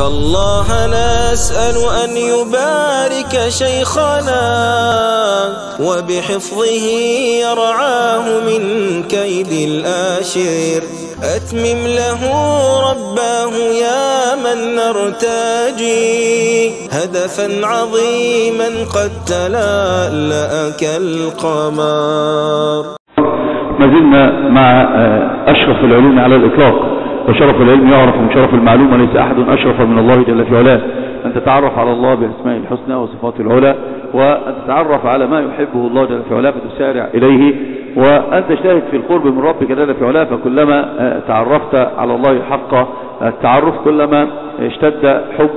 فالله نسأل أن يبارك شيخنا وبحفظه يرعاه من كيد الآشر. أتمم له رباه يا من نرتجي هدفا عظيما قد تلألأ كالقمر. ما زلنا مع أشرف العلوم على الإطلاق، وشرف العلم يعرف من شرف المعلوم، وليس أحد أشرف من الله جل في علاه. أن تتعرف على الله بأسماء الحسنى وصفاته العلى، وأن تتعرف على ما يحبه الله جل في علاه فتسارع إليه، وأن تجتهد في القرب من ربك جل في علاه. فكلما تعرفت على الله حق التعرف كلما اشتد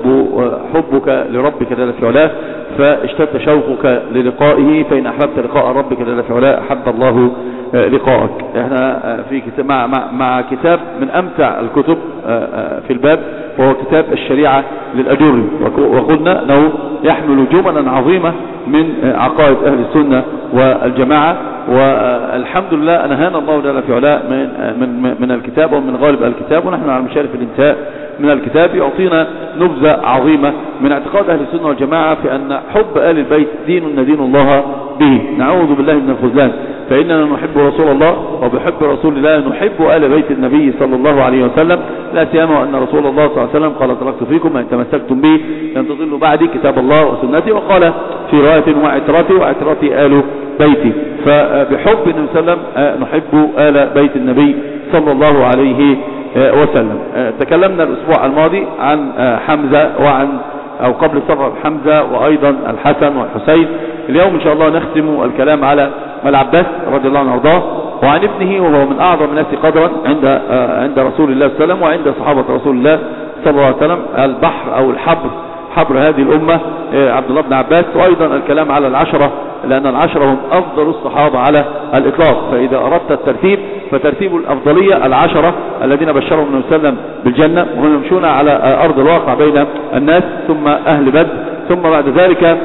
حبك لربك جل في علاه، فاشتد شوقك للقائه. فإن أحببت لقاء ربك جل في علاه أحب الله لقائك. احنا في كتاب مع كتاب من أمتع الكتب في الباب، وهو كتاب الشريعة للأجري، وقلنا أنه يحمل جملا عظيمة من عقائد أهل السنة والجماعة. والحمد لله أنهانا الله جل في علاه من الكتاب ومن غالب الكتاب، ونحن على مشارف الانتهاء من الكتاب. يعطينا نبذة عظيمة من اعتقاد أهل السنة والجماعة في أن حب آل البيت دين ندين الله به. نعوذ بالله من الخذلان، فإننا نحب رسول الله، وبحب رسول الله نحب آل بيت النبي صلى الله عليه وسلم، لا سيما أن رسول الله صلى الله عليه وسلم قال تركت فيكم ما إن تمسكتم به لن تضلوا بعدي كتاب الله وسنتي، وقال في رواية وعترتي آل بيتي. فبحب النبي صلى الله عليه وسلم نحب آل بيت النبي صلى الله عليه وسلم. تكلمنا الأسبوع الماضي عن حمزة أو قبل السفر حمزة، وأيضا الحسن والحسين. اليوم إن شاء الله نختم الكلام على العباس رضي الله عنه وارضاه، وعن ابنه، وهو من أعظم الناس قدرا عند رسول الله صلى الله عليه وسلم وعند صحابة رسول الله صلى الله عليه وسلم، البحر أو حبر هذه الأمة عبد الله بن عباس. وأيضا الكلام على العشرة، لأن العشرة هم أفضل الصحابة على الإطلاق. فإذا أردت الترتيب فترتيب الأفضلية العشرة الذين بشرهم النبي صلى الله عليه وسلم بالجنة، وهم يمشون على أرض الواقع بين الناس، ثم أهل بدر، ثم بعد ذلك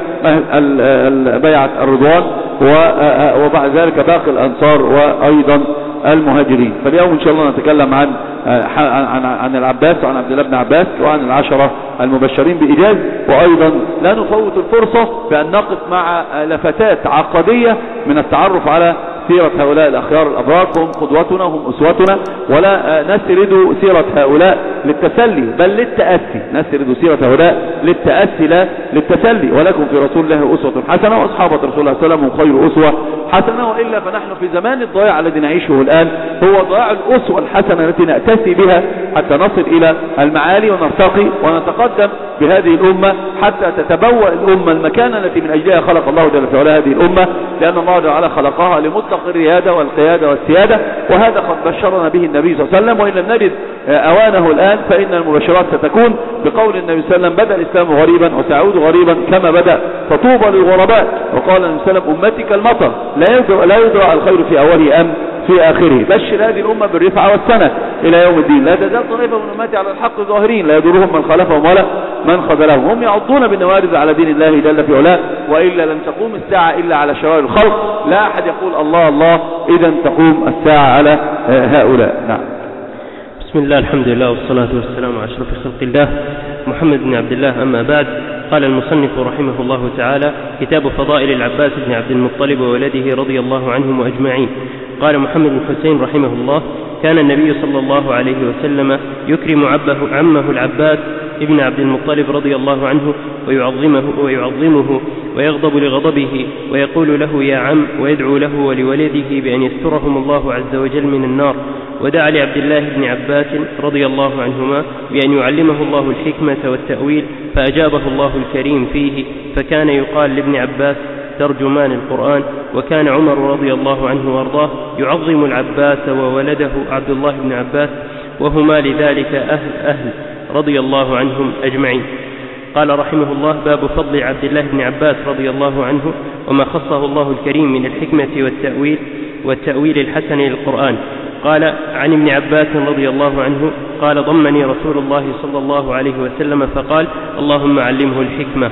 بيعة الرضوان، وبعد ذلك باقي الأنصار وأيضا المهاجرين. فاليوم إن شاء الله نتكلم عن العباس وعن عبد الله بن عباس وعن العشرة المبشرين بإيجاز. وأيضا لا نفوت الفرصة بأن نقف مع لفتات عقدية من التعرف على سيرة هؤلاء الأخيار الأبرار، هم قدوتنا، هم أسوتنا، ولا نسرد سيرة هؤلاء للتسلي بل للتأسي. نسرد سيرة هؤلاء للتأسي لا للتسلي. ولكم في رسول الله أسوة حسنة، وأصحابة رسول الله صلى الله عليه وسلم خير أسوة حسنة. وإلا فنحن في زمان الضياع الذي نعيشه الآن، هو ضياع الأسوة الحسنة التي نأتسي بها حتى نصل إلى المعالي ونرتقي ونتقدم بهذه الأمة، حتى تتبوأ الأمة المكانة التي من أجلها خلق الله جل في علاه هذه الأمة، لأن الله جل وعلا خلقها لمطلق الريادة والقيادة والسيادة. وهذا قد بشرنا به النبي صلى الله عليه وسلم، وإن لم نجد أوانه الآن فإن المبشرات ستكون بقول النبي صلى الله عليه وسلم: بدأ الإسلام غريبا وسيعود غريبا كما بدأ، فطوبى للغرباء. وقال النبي صلى الله عليه وسلم: أمتي كالمطر لا يدرى الخير في أوله أم في آخره. بشر هذه الأمة بالرفعة والسنة إلى يوم الدين. لا تزال طائفة من أمتي على الحق ظاهرين لا يضرهم من خلفهم ولا من خذلهم. هم يعضون بالنوارذ على دين الله جل في علاه، وإلا لن تقوم الساعة إلا على شرار الخلق. لا أحد يقول الله الله إذا تقوم الساعة على هؤلاء. نعم. بسم الله، الحمد لله، والصلاة والسلام على أشرف خلق الله محمد بن عبد الله. أما بعد، قال المصنف رحمه الله تعالى: كتاب فضائل العباس بن عبد المطلب وولده رضي الله عنهم أجمعين. قال محمد بن حسين رحمه الله: كان النبي صلى الله عليه وسلم يكرم عمه العباس ابن عبد المطلب رضي الله عنه ويعظمه ويغضب لغضبه، ويقول له يا عم، ويدعو له ولولده بأن يسترهم الله عز وجل من النار. ودعا لعبد الله بن عباس رضي الله عنهما بأن يعلمه الله الحكمة والتأويل، فأجابه الله الكريم فيه، فكان يقال لابن عباس ترجمان القرآن. وكان عمر رضي الله عنه وارضاه يعظم العباس وولده عبد الله بن عباس، وهما لذلك أهل رضي الله عنهم أجمعين. قال رحمه الله: باب فضل عبد الله بن عباس رضي الله عنه وما خصه الله الكريم من الحكمة والتأويل الحسن للقرآن. قال عن ابن عباس رضي الله عنه قال: ضمني رسول الله صلى الله عليه وسلم فقال: اللهم علمه الحكمة.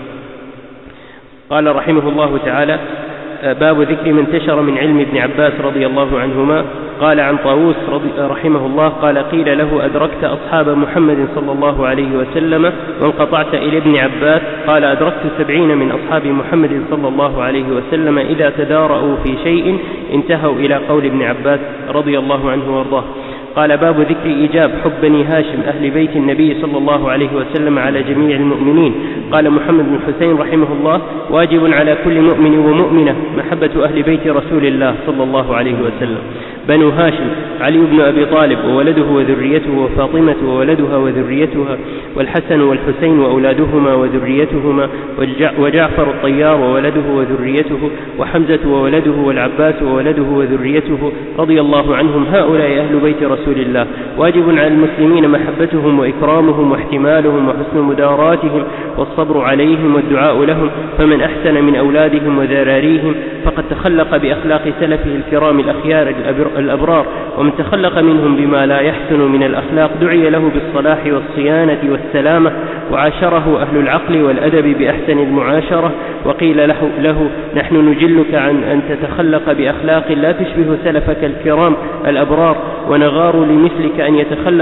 قال رحمه الله تعالى: باب ذكر ما انتشر من علم ابن عباس رضي الله عنهما قال عن طاووس رحمه الله قال قيل له أدركت أصحاب محمد صلى الله عليه وسلم وانقطعت إلى ابن عباس قال أدركت 70 من أصحاب محمد صلى الله عليه وسلم إذا تدارأوا في شيء انتهوا إلى قول ابن عباس رضي الله عنه وارضاه. قال باب ذكر إيجاب حب بني هاشم أهل بيت النبي صلى الله عليه وسلم على جميع المؤمنين. قال محمد بن حسين رحمه الله واجب على كل مؤمن ومؤمنة محبة أهل بيت رسول الله صلى الله عليه وسلم. بنو هاشم علي بن أبي طالب وولده وذريته وفاطمة وولدها وذريتها والحسن والحسين وأولادهما وذريتهما وجعفر الطيار وولده وذريته وحمزة وولده والعباس وولده وذريته رضي الله عنهم. هؤلاء أهل بيت رسول الله. واجب على المسلمين محبتهم وإكرامهم واحتمالهم وحسن مداراتهم والصبر عليهم والدعاء لهم. فمن أحسن من أولادهم وذراريهم فقد تخلق بأخلاق سلفه الكرام الأخيار الأبرار. ومن تخلق منهم بما لا يحسن من الأخلاق دعي له بالصلاح والصيانة والسلامة وعاشره أهل العقل والأدب بأحسن المعاشرة. وقيل له نحن نجلك عن أن تتخلق بأخلاق لا تشبه سلفك الكرام الأبرار ونغار لمثلك أن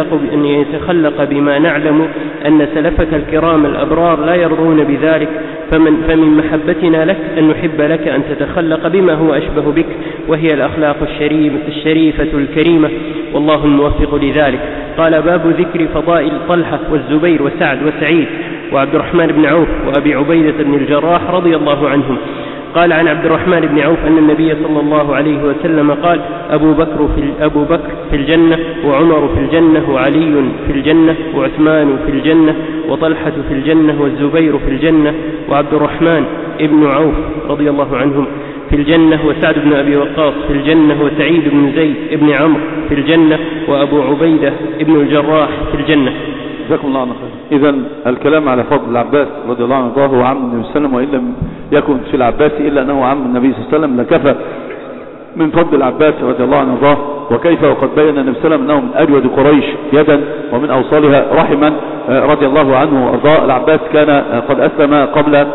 يتخلق بما نعلم أن سلفك الكرام الأبرار لا يرضون بذلك. فمن محبتنا لك أن نحب لك أن تتخلق بما هو أشبه بك وهي الأخلاق الشريفة الكريمة والله الموفق لذلك. قال باب ذكر فضائل طلحة والزبير وسعد وسعيد وعبد الرحمن بن عوف وأبي عبيدة بن الجراح رضي الله عنهم. قال عن عبد الرحمن بن عوف أن النبي صلى الله عليه وسلم قال أبو بكر في الجنة وعمر في الجنة وعلي في الجنة وعثمان في الجنة وطلحة في الجنة والزبير في الجنة وعبد الرحمن بن عوف رضي الله عنهم في الجنة وسعد بن أبي وقاص في الجنة وسعيد بن زيد بن عمرو في الجنة وأبو عبيدة بن الجراح في الجنة. جزاكم الله خير. إذا الكلام على فضل العباس رضي الله عنه هو عم النبي صلى الله عليه وسلم، وإن لم يكن في العباس إلا أنه عم النبي صلى الله عليه وسلم لكفى من فضل العباس رضي الله عنه وكيف وقد بين النبي صلى الله عليه وسلم أنه من أجود قريش يدا ومن أوصالها رحما رضي الله عنه وأرضاه. العباس كان قد أسلم قبل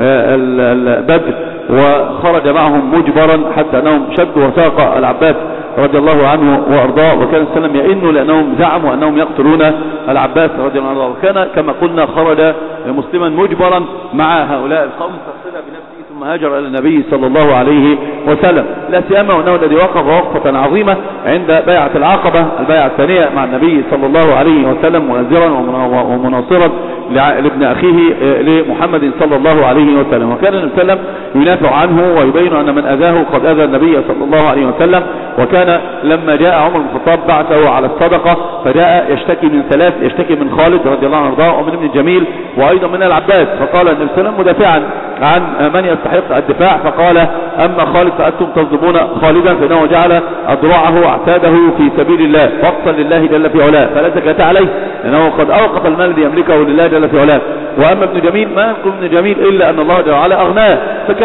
بدر وخرج معهم مجبرا حتى أنهم شدوا وثاق العباس رضي الله عنه وأرضاه، وكان السلام يئنوا لأنهم زعموا أنهم يقتلون العباس رضي الله عنه، وكان كما قلنا خرج مسلما مجبرا مع هؤلاء القوم فاصل بنفسه ثم هاجر إلى النبي صلى الله عليه وسلم، لا سيما وأنه الذي وقف وقفة عظيمة عند بيعة العقبة البيعة الثانية مع النبي صلى الله عليه وسلم مؤزرا ومناصرا لابن أخيه لمحمد صلى الله عليه وسلم. وكان النبي صلى الله عليه وسلم ينافع عنه ويبين أن من أذاه قد أذى النبي صلى الله عليه وسلم. وكان لما جاء عمر بن الخطاب بعثه على الصدقة فجاء يشتكي من ثلاث، يشتكي من خالد رضي الله عنه ومن ابن الجميل وأيضا من العباس، فقال النبي صلى الله عليه وسلم مدافعا عن من يستحق الدفاع فقال أما خالد فأنتم تظلمون خالدا فإنه جعل أضرعه اعتاده في سبيل الله وقتا لله جل في علاه فلا زكاة عليه لأنه قد أوقف المال الذي يملكه لله جل في علاه. وأما ابن جميل ما ينقل ابن جميل إلا أن الله جل وعلا أغناه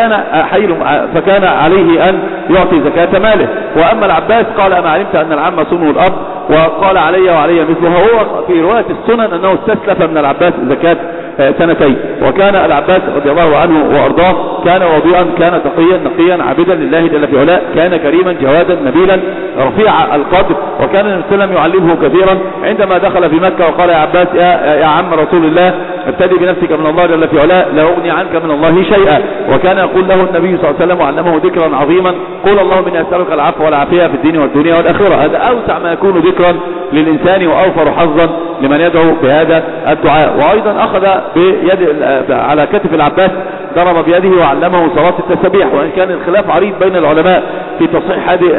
فكان عليه أن يعطي زكاة ماله. وأما العباس قال أما علمت أن العم صنه الأب وقال علي وعلي مثله. هو في رواية السنن أنه استسلف من العباس زكاة سنتين. وكان العباس رضي الله عنه وأرضاه كان وضيئا كان تقيا نقيا عابدا لله جل في علاه كان كريما جوادا نبيلا رفيع القدر. وكان النبي صلى الله عليه وسلم يعلمه كثيرا عندما دخل في مكة وقال يا عباس يا عم رسول الله ابتدي بنفسك من الله جل في علاه لا أغني عنك من الله شيئا. وكان يقول له النبي صلى الله عليه وسلم وعلمه ذكرا عظيما قول اللهم إني أسألك العفو والعافية في الدين والدنيا والآخرة. هذا أوسع ما يكون ذكرا للإنسان وأوفر حظا لمن يدعو بهذا الدعاء. وأيضا أخذ بيد على كتف العباس ضرب بيده وعلمه صلاة التسبيح. وإن كان الخلاف عريض بين العلماء في تصحيح هذه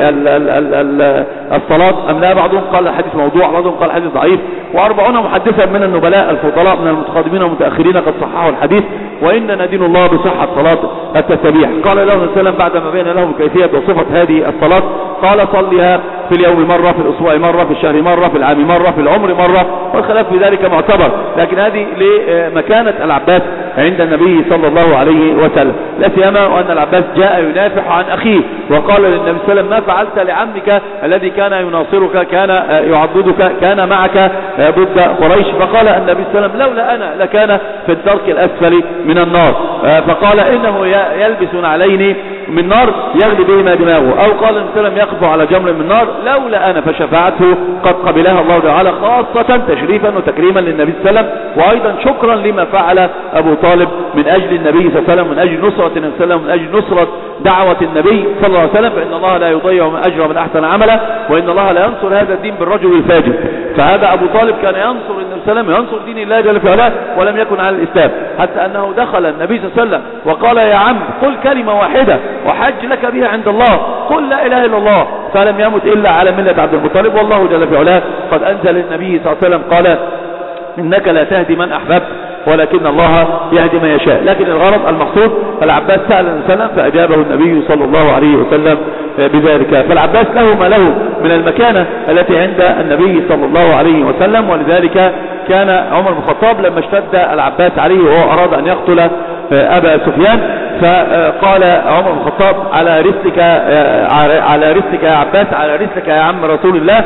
الصلاة أم لا، بعضهم قال الحديث موضوع بعضهم قال الحديث ضعيف، و40 محدثا من النبلاء الفضلاء من المتقدمين والمتأخرين قد صححوا الحديث وإننا ندين الله بصحة صلاة التسبيح. قال له النبي صلى الله عليه وسلم بعدما بين له كيفية وصفة هذه الصلاة قال صليها في اليوم مرة في الأسبوع مرة في الشهر مرة في العام مرة في العمر مرة، والخلاف في ذلك معتبر، لكن هذه لمكانة العباس عند النبي صلى الله عليه وسلم، لا سيما وأن العباس جاء ينافح عن أخيه وقال للنبي صلى الله عليه وسلم ما فعلت لعمك الذي كان يناصرك كان يعضدك كان معك ضد قريش. فقال النبي صلى الله عليه وسلم لولا أنا لكان في الدرك الأسفل من النار. فقال إنه يلبس عليني من نار يغلي بهما دماغه، أو قال النبي صلى الله عليه وسلم يقف على جمر من نار لولا أنا فشفاعته قد قبلها الله تعالى، خاصة تشريفا وتكريما للنبي صلى الله عليه وسلم، وأيضا شكرا لما فعل أبو طالب من أجل النبي صلى الله عليه وسلم، من أجل نصرة النبي صلى الله عليه وسلم، من أجل نصرة دعوة النبي صلى الله عليه وسلم، فإن الله لا يضيع من أجر من أحسن عملا، وإن الله لا ينصر هذا الدين بالرجل الفاجر. فهذا أبو طالب كان ينصر النبي صلى الله عليه وسلم، ينصر دين الله جل في علاه، ولم يكن على الإسلام، حتى أنه دخل النبي صلى الله عليه وسلم وقال يا عم قل كلمة واحدة وحج لك بها عند الله، قل لا إله إلا الله، فلم يمت إلا على ملة عبد المطلب، والله جل في علاه قد أنزل النبي صلى الله عليه وسلم قال إنك لا تهدي من أحببت ولكن الله يهدي من يشاء. لكن الغرض المقصود العباس سأل النبي صلى الله عليه وسلم فأجابه النبي صلى الله عليه وسلم بذلك. فالعباس له ما له من المكانة التي عند النبي صلى الله عليه وسلم، ولذلك كان عمر بن الخطاب لما اشتد العباس عليه وهو أراد أن يقتل أبا سفيان، فقال عمر بن الخطاب على رسلك يا عباس، على رسلك يا عم رسول الله،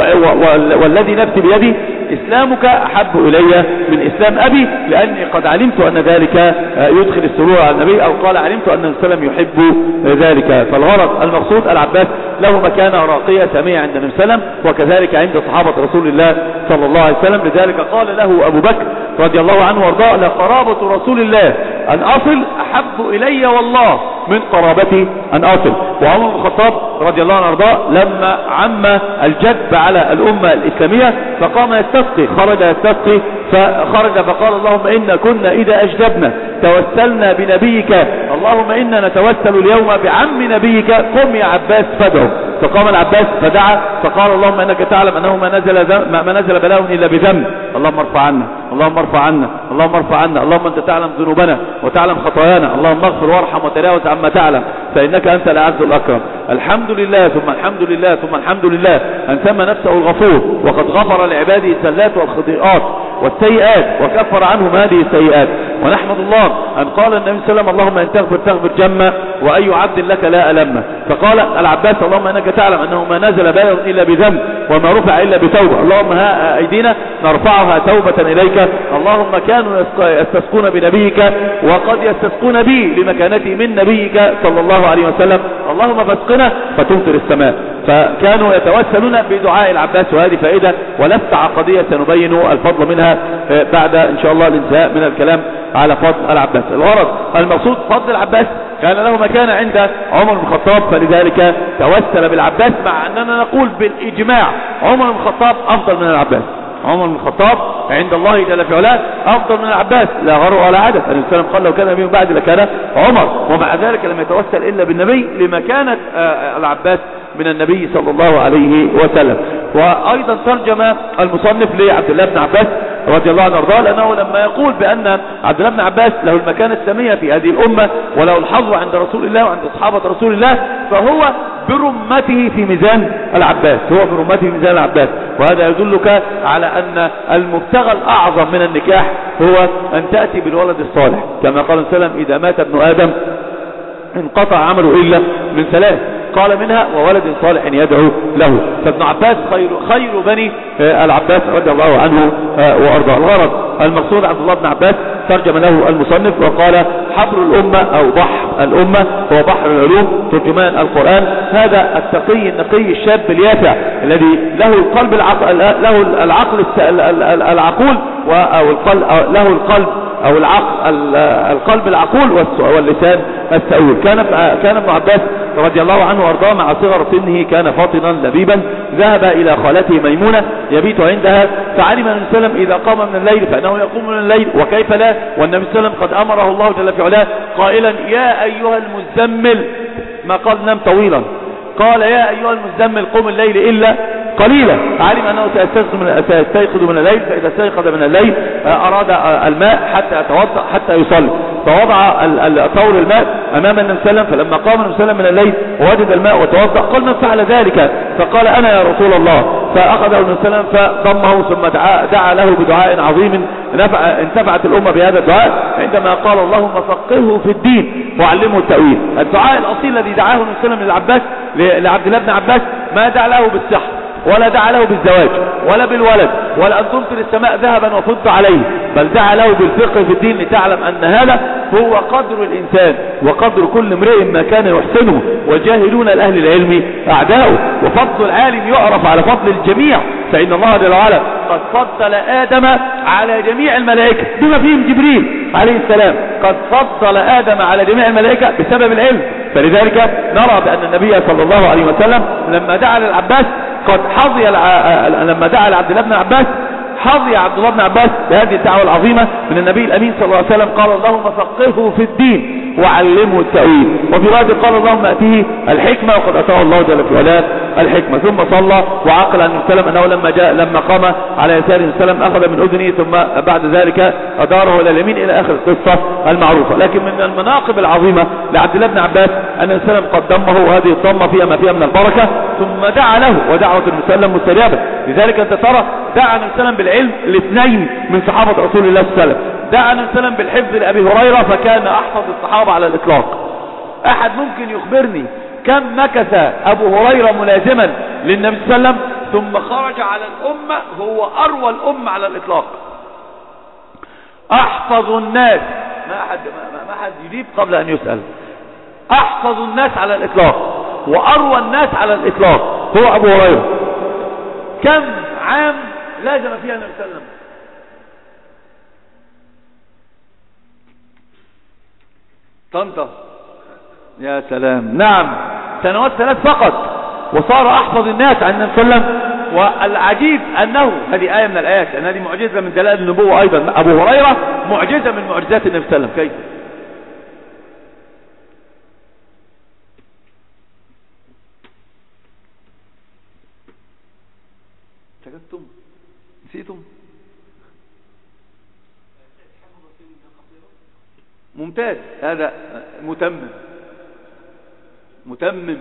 والذي نفسي بيدي إسلامك أحب إلي من إسلام أبي، لأني قد علمت أن ذلك يدخل السرور على النبي، أو قال علمت أن النبي صلى الله عليه وسلم يحب ذلك. فالغرض المقصود العباس له مكانة راقية سامية عند النبي صلى الله عليه وسلم، وكذلك عند صحابة رسول الله صلى الله عليه وسلم. لذلك قال له أبو بكر رضي الله عنه وارضاه لقرابة رسول الله أن أصل أحب إلي والله من قرابتي أن أصل. وعمر بن الخطاب رضي الله عنه وارضاه لما عم الجد على الأمة الإسلامية فقام يستسقي، خرج يستسقي، فخرج فقال اللهم إنا كنا إذا أجدبنا توسلنا بنبيك، اللهم إنا نتوسل اليوم بعم نبيك، قم يا عباس فادعو. فقام العباس فدعا فقال اللهم إنك تعلم أنه ما نزل بلاء إلا بذنب، اللهم ارفع عنا، اللهم ارفع عنا، اللهم ارفع عنا، اللهم أنت تعلم ذنوبنا وتعلم خطايانا، اللهم اغفر وارحم وتجاوز عما تعلم فإنك أنت الأعز الأكرم. الحمد لله ثم الحمد لله ثم الحمد لله أن سمى نفسه الغفور، وقد غفر لعباده الزلات والخطيئات والسيئات وكفر عنهم هذه السيئات. ونحمد الله أن قال النبي صلى الله عليه وسلم اللهم إن تغفر تغفر جما وأي عبد لك لا ألم. فقال العباس اللهم إنك تعلم أنه ما نزل بلاء إلا بذنب وما رفع إلا بتوبة، اللهم ها أيدينا نرفعها توبة إليك، اللهم كانوا يستسقون بنبيك وقد يستسقون بي لمكانتي من نبيك صلى الله عليه وسلم، اللهم فاسقنا فتمطر السماء. فكانوا يتوسلون بدعاء العباس، وهذه فائدة ولست عقدية سنبين الفضل منها بعد إن شاء الله الانتهاء من الكلام على فضل العباس. الغرض المقصود فضل العباس كان له مكانة عند عمر بن الخطاب، فلذلك توسل بالعباس، مع أننا نقول بالإجماع عمر بن الخطاب أفضل من العباس. عمر بن الخطاب عند الله جل في علاه أفضل من العباس، لا غر ولا عدد. النبي صلى الله عليه وسلم قال لو كان من بعد لكان عمر، ومع ذلك لم يتوسل إلا بالنبي لمكانة العباس من النبي صلى الله عليه وسلم. وأيضا ترجم المصنف لعبد الله بن عباس رضي الله عنه وارضاه، لأنه لما يقول بأن عبد الله بن عباس له المكانة السامية في هذه الأمة وله الحظ عند رسول الله وعند أصحابة رسول الله، فهو برمته في ميزان العباس، هو برمته في ميزان العباس. وهذا يدلك على أن المبتغى الأعظم من النكاح هو أن تأتي بالولد الصالح، كما قال صلى الله عليه وسلم إذا مات ابن آدم انقطع عمله إلا من ثلاث، قال منها وولد صالح يدعو له. فابن عباس خير بني العباس رضي الله عنه وارضاه. الغرض المقصود عبد الله بن عباس ترجم له المصنف وقال حبر الأمة أو بحر الأمة هو بحر العلوم ترجمان القرآن. هذا التقي النقي الشاب اليافع الذي له القلب له العقل العقول له القلب أو القلب العقول واللسان السؤول. كان ابن عباس رضي الله عنه وارضاه مع صغر سنه كان فاطنا لبيبا، ذهب إلى خالته ميمونة يبيت عندها، فعلم النبي صلى الله عليه وسلم إذا قام من الليل فإنه يقوم من الليل وكيف لا، والنبي صلى الله عليه وسلم قد أمره الله جل في علاه قائلا يا أيها المزمل، ما قال نام طويلا، قال يا أيها المزمل قم الليل إلا قليلا. علم أنه سيستيقظ من الليل، فإذا استيقظ من الليل أراد الماء حتى يتوضأ حتى يصلي، فوضع طور الماء أمام النبي صلى الله عليه وسلم، فلما قام النبي صلى الله عليه وسلم من الليل ووجد الماء وتوضأ قال من فعل ذلك؟ فقال أنا يا رسول الله. فأخذه النبي صلى الله عليه وسلم فضمه ثم دعا له بدعاء عظيم انتفعت الأمة بهذا الدعاء عندما قال اللهم فقهه في الدين وعلمه التأويل. الدعاء الأصيل الذي دعاه النبي صلى الله عليه وسلم لعبد الله بن عباس ما دعا له بالسحر ولا دعا له بالزواج ولا بالولد ولا أن تمطر السماء ذهبا وفض عليه، بل دعا له بالفقه في الدين لتعلم أن هذا هو قدر الإنسان وقدر كل امرئ ما كان يحسنه، والجاهلون لأهل العلم أعداؤه. وفضل العالم يعرف على فضل الجميع، فإن الله جل وعلا قد فضل آدم على جميع الملائكة بما فيهم جبريل عليه السلام، قد فضل آدم على جميع الملائكة بسبب العلم. فلذلك نرى بأن النبي صلى الله عليه وسلم لما دعا للعباس قد حظي لما دعا لعبد الله بن عباس حظي عبد الله بن عباس بهذه الدعوة العظيمة من النبي الأمين صلى الله عليه وسلم، قال اللهم فقهه في الدين وعلمه التأويل. وفي رواية قال اللهم أتيه الحكمة، وقد أتاه الله جل في علاه الحكمة. ثم صلى وعقل عن السلام أنه لما قام على يسار السلام أخذ من أذنه، ثم بعد ذلك أداره إلى اليمين إلى آخر القصة المعروفة. لكن من المناقب العظيمة لعبد الله بن عباس أن السلام قدمه، وهذه الضمة فيها ما فيها من البركة، ثم دعا له، ودعوة المسلم مستجابة. لذلك أنت ترى دعا السلام بالعلم الاثنين من صحابة رسول الله صلى الله عليه وسلم. دعا السلام بالحفظ لأبي هريرة فكان أحفظ الصحابة على الإطلاق. أحد ممكن يخبرني كم مكث أبو هريرة ملازما للنبي صلى الله عليه وسلم ثم خرج على الأمة؟ هو أروى الأمة على الإطلاق، أحفظ الناس، ما أحد يجيب قبل أن يسأل، أحفظ الناس على الإطلاق وأروى الناس على الإطلاق هو أبو هريرة. كم عام لازم فيها النبي صلى الله عليه وسلم؟ طنطا، يا سلام، نعم، سنوات 3 فقط، وصار أحفظ الناس عن النبي صلى الله عليه وسلم. والعجيب أنه هذه آية من الآيات، أن هذه معجزة من دلائل النبوة أيضا. أبو هريرة معجزة من معجزات النبي صلى الله عليه وسلم. كيف؟ سكتتم؟ نسيتم؟ ممتاز، هذا متمم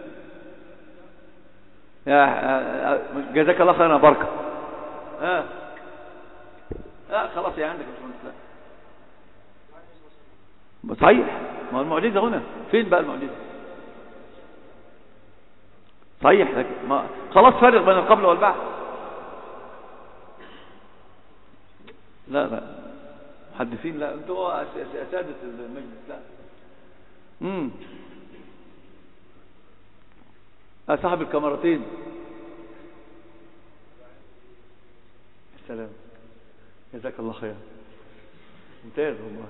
يا جزاك الله خيرا بركة. خلاص يا عندك مش صحيح. ما المعجزة هنا فين بقى المعجزة؟ صحيح، لكن ما خلاص فرق بين القبل والبعد. لا محدثين، لا انتوا سادة المجلس. لا صاحب الكاميرتين. السلام، جزاك الله خير، ممتاز والله.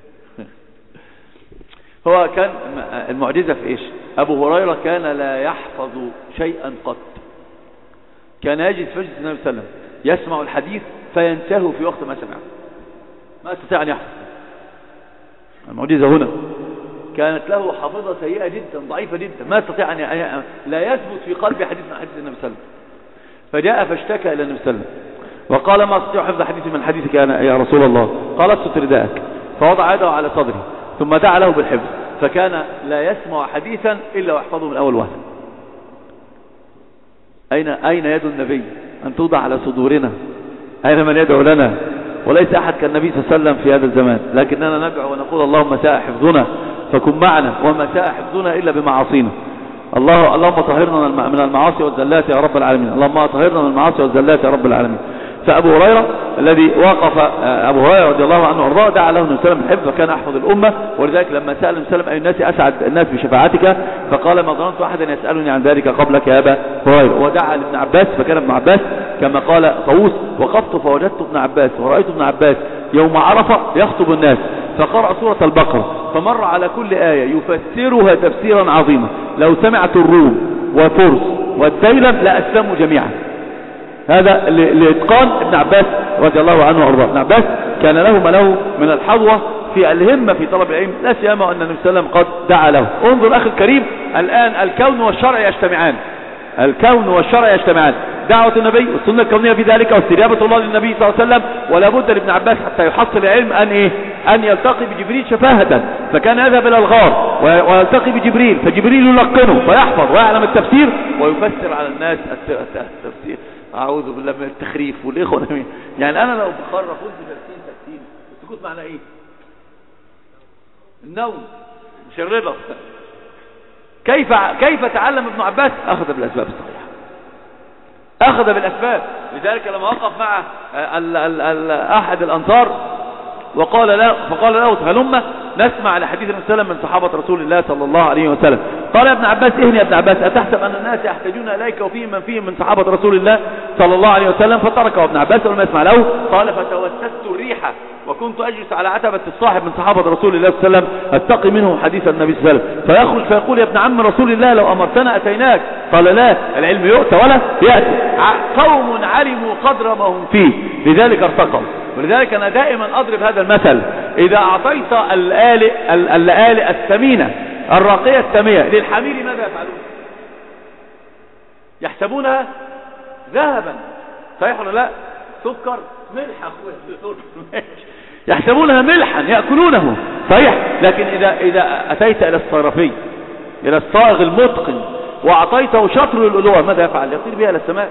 هو كان المعجزة في ايش؟ ابو هريرة كان لا يحفظ شيئا قط، كان يجلس في مجلس النبي صلى الله عليه وسلم يسمع الحديث فينتهي في وقت ما سمعه، ما استطاع ان يحفظ. المعجزة هنا كانت له حافظة سيئة جدا، ضعيفة جدا، ما استطاع ان لا يثبت في قلبه حديث من حديث النبي صلى الله عليه وسلم. فجاء فاشتكى الى النبي صلى الله عليه وسلم وقال ما استطيع حفظ حديث من حديثك أنا يا رسول الله. قال استر رداءك، فوضع يده على صدره ثم دعا له بالحفظ، فكان لا يسمع حديثا إلا ويحفظه من أول وهلة. أين يد النبي أن توضع على صدورنا؟ أين من يدعو لنا؟ وليس أحد كالنبي صلى الله عليه وسلم في هذا الزمان، لكننا ندعو ونقول اللهم ساء حفظنا فكن معنا، وما ساء حفظنا إلا بمعاصينا. اللهم طهرنا من المعاصي والزلات يا رب العالمين، اللهم طهرنا من المعاصي والزلات يا رب العالمين. فأبو هريرة الذي وقف أبو هريرة رضي الله عنه وارضاه دعا له النبي صلى الله عليه وسلم بالحفظ وكان أحفظ الأمة. ولذلك لما سأل النبي صلى الله عليه وسلم أي الناس أسعد الناس بشفاعتك، فقال ما ظننت أحدا يسألني عن ذلك قبلك يا أبا هريرة. ودعا لابن عباس فكان ابن عباس كما قال طاووس وقفت فوجدت ابن عباس ورأيت ابن عباس يوم عرفة يخطب الناس فقرأ سورة البقرة فمر على كل آية يفسرها تفسيرا عظيما، لو سمعت الروم وفرس والديلم لأسلموا جميعا. هذا لإتقان ابن عباس رضي الله عنه وارضاه. ابن عباس كان له ما له من الحظوة في الهمة في طلب العلم، لا سيما أن النبي صلى الله عليه وسلم قد دعا له. انظر أخي الكريم، الآن الكون والشرع يجتمعان، الكون والشرع يجتمعان، دعوة النبي والسنة الكونية في ذلك واستجابة الله للنبي صلى الله عليه وسلم. ولا بد لابن عباس حتى يحصل العلم أن يلتقي بجبريل شفاهة، فكان يذهب إلى الغار ويلتقي بجبريل فجبريل يلقنه فيحفظ ويعلم التفسير ويفسر على الناس التفسير. أعوذ بالله من التخريف والإخوة. يعني أنا لو بخرف وانتوا جالسين ساكتين السكوت معنى إيه؟ النوم مش الرضا. كيف تعلم ابن عباس؟ أخذ بالأسباب الصحيحة. أخذ بالأسباب. لذلك لما وقف مع أحد الأنصار فقال له هلم نسمع لحديث النبي صلى الله عليه وسلم من صحابة رسول الله صلى الله عليه وسلم. قال يا ابن عباس اهني يا ابن عباس، أتحسب أن الناس يحتاجون إليك وفيهم من فيهم من صحابة رسول الله صلى الله عليه وسلم؟ فتركه ابن عباس ولم يسمع له. قال فتوسست الريح وكنت أجلس على عتبة الصاحب من صحابة رسول الله صلى الله عليه وسلم أتقي منه حديث النبي صلى الله عليه وسلم، فيخرج فيقول يا ابن عم رسول الله لو أمرتنا أتيناك. قال لا، العلم يؤتى ولا يأتي. قوم علموا قدر ما هم فيه لذلك ارتقوا. ولذلك أنا دائما أضرب هذا المثل، إذا أعطيت اللآلئ الثمينة الراقية السامية للحمير ماذا يفعلون؟ يحسبونها ذهبا، صحيح ولا لا؟ سكر ملح يحسبونها ملحا يأكلونه، صحيح. لكن إذا أتيت إلى الصرفي إلى الصائغ المتقن وأعطيته شطر الألوة ماذا يفعل؟ يطير بها إلى السماء.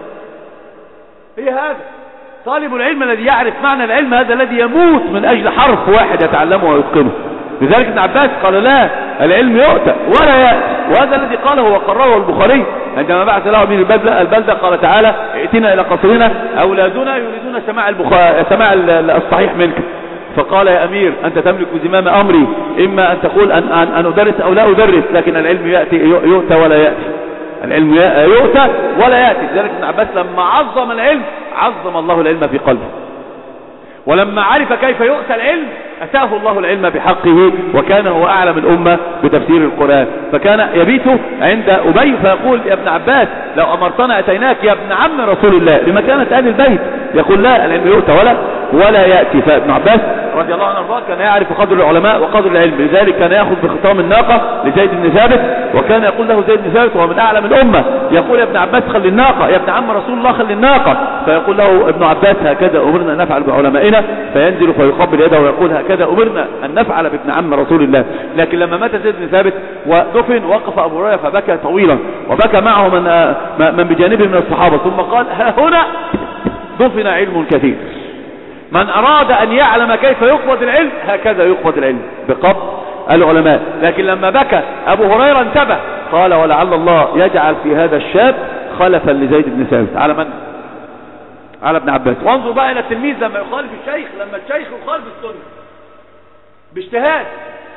هي هذا طالب العلم الذي يعرف معنى العلم، هذا الذي يموت من أجل حرف واحد يتعلمه ويتقنه. لذلك ابن عباس قال لا، العلم يؤتى ولا يأتي. وهذا الذي قاله وقرره البخاري عندما بعث له من البلدة قال تعالى ائتنا إلى قصرنا أولادنا يريدون سماع الصحيح منك. فقال يا أمير أنت تملك زمام أمري، إما أن تقول أن أدرس أو لا أدرس، لكن العلم يؤتى ولا يأتي. العلم يؤتى ولا يأتي. لذلك ابن عباس لما عظم العلم عظم الله العلم في قلبه، ولما عرف كيف يؤتى العلم أتاه الله العلم بحقه، وكان هو أعلم الأمة بتفسير القرآن. فكان يبيت عند أبي فيقول يا ابن عباس لو أمرتنا أتيناك يا ابن عم رسول الله، لمكانة أهل البيت. يقول لا، العلم يؤتى ولا يأتي. فابن عباس رضي الله عنه وارضاه كان يعرف قدر العلماء وقدر العلم، لذلك كان يأخذ بخطام الناقة لزيد بن ثابت، وكان يقول له زيد بن ثابت وهو من أعلم الأمة، يقول يا ابن عباس خلي الناقة، يا ابن عم رسول الله خلي الناقة. فيقول له ابن عباس هكذا أمرنا أن نفعل بعلمائنا، فينزل فيقبل يده ويقول هكذا أمرنا أن نفعل بابن عم رسول الله. لكن لما مات زيد بن ثابت ودفن وقف أبو هريرة فبكى طويلا، وبكى معه من بجانبه من الصحابة، ثم قال ها هنا دفن علم كثير. من أراد أن يعلم كيف يقبض العلم هكذا يقبض العلم بقبض العلماء. لكن لما بكى أبو هريرة انتبه، قال ولعل الله يجعل في هذا الشاب خلفا لزيد بن ثابت. على من؟ على ابن عباس. وانظر بقى إلى التلميذ لما يخالف الشيخ، لما الشيخ يخالف السنة باجتهاد،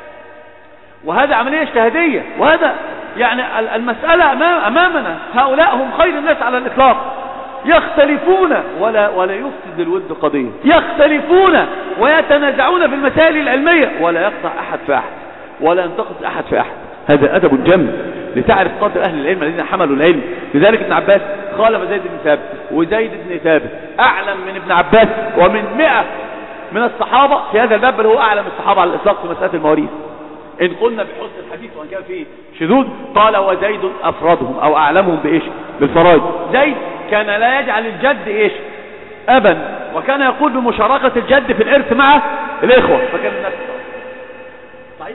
وهذا عملية اجتهادية، وهذا يعني المسألة أمامنا. هؤلاء هم خير الناس على الإطلاق، يختلفون ولا يفسد الود قضية، يختلفون ويتنازعون في المسائل العلمية، ولا يقطع أحد في أحد ولا ينتقص أحد في أحد. هذا أدب جم لتعرف قدر أهل العلم الذين حملوا العلم. لذلك ابن عباس خالف زيد بن ثابت، وزيد بن ثابت أعلم من ابن عباس ومن 100 من الصحابة في هذا الباب، بل هو أعلم الصحابة على الإطلاق في مسألة المواريث. إن قلنا بحسن الحديث وإن كان فيه شذوذ، قال وزيد أفرادهم أو أعلمهم بإيش؟ بالفرائض. زيد كان لا يجعل الجد إيش؟ أبا، وكان يقول بمشاركة الجد في الإرث مع الإخوة، فكان الناس صحيح؟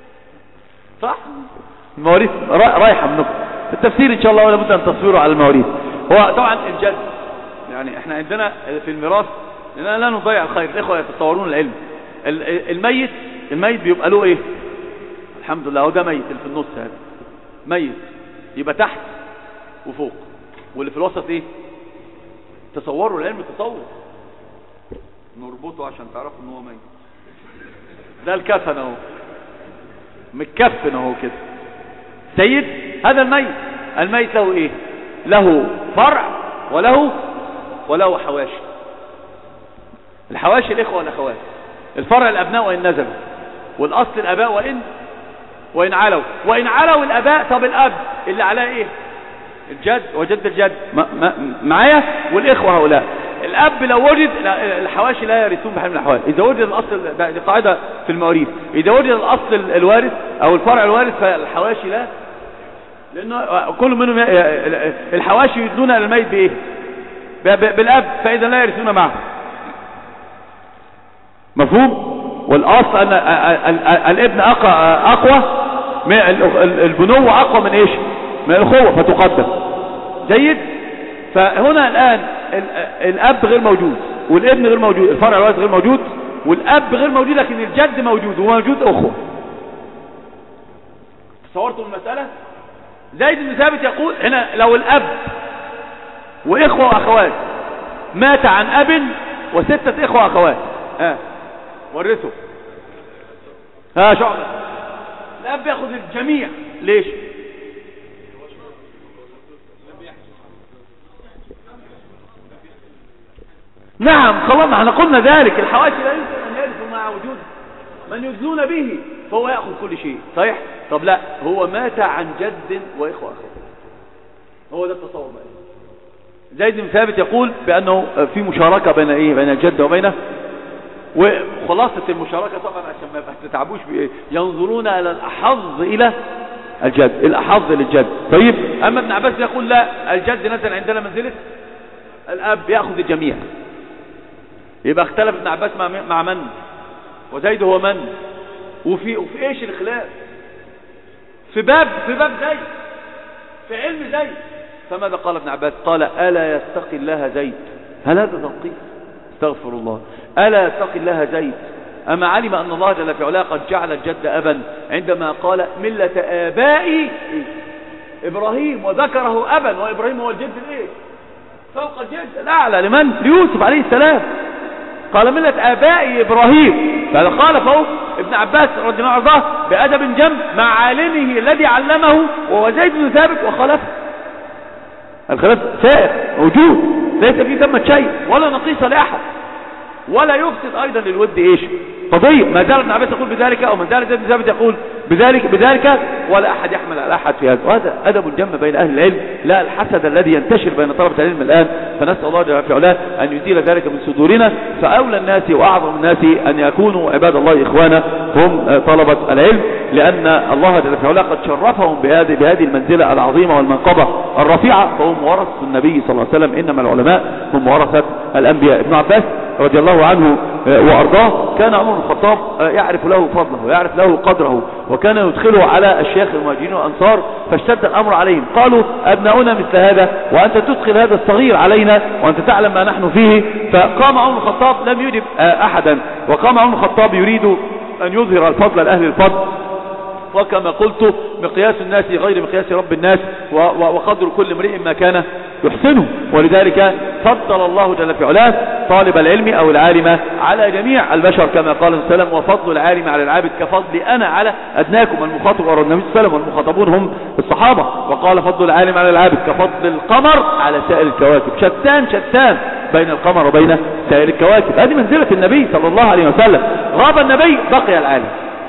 صح؟ المواريث رايحة منكم التفسير إن شاء الله، ولا بد أن تصويره على المواريث. هو طبعا الجد يعني احنا عندنا في الميراث لأننا لا نضيع الخير، الإخوة يتطورون العلم. الميت بيبقى له إيه؟ الحمد لله هو ده ميت، اللي في النص هذا ميت، يبقى تحت وفوق، واللي في الوسط ايه؟ تصوروا العلم، تصور نربطه عشان تعرفوا ان هو ميت. ده الكفن اهو، متكفن اهو كده. سيد هذا الميت له ايه؟ له فرع وله حواشي. الحواشي الاخوه والاخوات، الفرع الابناء وان نزلوا، والاصل الاباء وإن علوا الأباء. طب الأب اللي عليه إيه؟ الجد وجد الجد معايا، والإخوة هؤلاء. الأب لو وجد الحواشي لا يرثون بحال من الأحوال. إذا وجد الأصل، دي قاعدة في المواريث، إذا وجد الأصل الوارث أو الفرع الوارث فالحواشي لا، لأنه كل منهم الحواشي يدون إلى الميت بإيه؟ بالأب، فإذا لا يرثون معه. مفهوم؟ والأصل أن الابن أقوى، البنوة أقوى من إيش؟ من الأخوة، فتقدم. جيد؟ فهنا الآن الأب غير موجود والابن غير موجود، الفرع الوارث غير موجود والأب غير موجود، لكن الجد موجود وموجود أخوة. تصورتوا المسألة؟ زيد بن ثابت يقول هنا لو الأب وإخوة وأخوات. مات عن أب وستة إخوة وأخوات. ورثوا. شعبة. الأب يأخذ الجميع. ليش؟ نعم خلاص احنا قلنا ذلك. الحواشي لا يمكن أن يرثوا مع وجود من يدلون به، فهو يأخذ كل شيء. صحيح؟ طب لا، هو مات عن جد وإخوة أخوات. هو ده التصور بقى. زيد بن ثابت يقول بأنه في مشاركة بين بين الجد وبينه. وخلاصة المشاركة طبعا عشان ما تتعبوش ينظرون على الأحظ إلى الجد، الأحظ للجد. طيب أما ابن عباس يقول لا، الجد نزل عندنا منزلة الأب يأخذ الجميع. يبقى اختلف ابن عباس مع من؟ وزيد هو من؟ وفي ايش الخلاف؟ في باب زيد، في علم زيد. فماذا قال ابن عباس؟ قال ألا يستقي الله زيد؟ هل هذا تنقيص؟ استغفر الله. ألا يستقي الله زيد؟ أما علم أن الله جل في علاه قد جعل الجد أبا عندما قال ملة آبائي إبراهيم، وذكره أبا، وإبراهيم هو الجد الإيه؟ فوق الجد الأعلى لمن؟ ليوسف عليه السلام. قال ملة آبائي إبراهيم. فقال فوق ابن عباس رضي الله عنه بأدب جم مع عالمه الذي علمه وهو زيد بن ثابت وخلفه. الخلاف سائر موجود، ليس فيه ثمة شيء ولا نقيص لأحد، ولا يفسد أيضا للود إيش قضية. ما زال ابن عباس يقول بذلك، أو ما زال زيد بن ثابت يقول بذلك، ولا أحد يحمل على أحد في هذا. وهذا أدب الجم بين أهل العلم، لا الحسد الذي ينتشر بين طلبة العلم الآن. فنسأل الله جل في علاه أن يزيل ذلك من صدورنا. فأولى الناس وأعظم الناس أن يكونوا عباد الله إخوانا هم طلبة العلم، لأن الله جل في علاه قد شرفهم بهذه المنزلة العظيمة والمنقبة الرفيعة، فهم ورثة النبي صلى الله عليه وسلم. إنما العلماء هم ورثة الأنبياء. ابن عباس رضي الله عنه وأرضاه كان عمر بن الخطاب يعرف له فضله ويعرف له قدره، وكان يدخله على الشيخ المهاجرين والأنصار، فاشتد الأمر عليهم. قالوا أبناؤنا مثل هذا وأنت تدخل هذا الصغير علينا وأنت تعلم ما نحن فيه. فقام عمر بن الخطاب لم يجب أحدا، وقام عمر بن الخطاب يريد أن يظهر الفضل لأهل الفضل، وكما قلت مقياس الناس غير مقياس رب الناس، وقدر كل امرئ ما كان يحسنه. ولذلك فضل الله جل في علاه طالب العلم أو العالم على جميع البشر، كما قال صلى الله عليه وسلم وفضل العالم على العابد كفضل أنا على أدناكم. المخاطب ورا النبي صلى الله عليه وسلم، والمخاطبون هم الصحابة. وقال فضل العالم على العابد كفضل القمر على سائر الكواكب. شتان بين القمر وبين سائر الكواكب. هذه منزلة النبي صلى الله عليه وسلم. غاب النبي بقي العالم.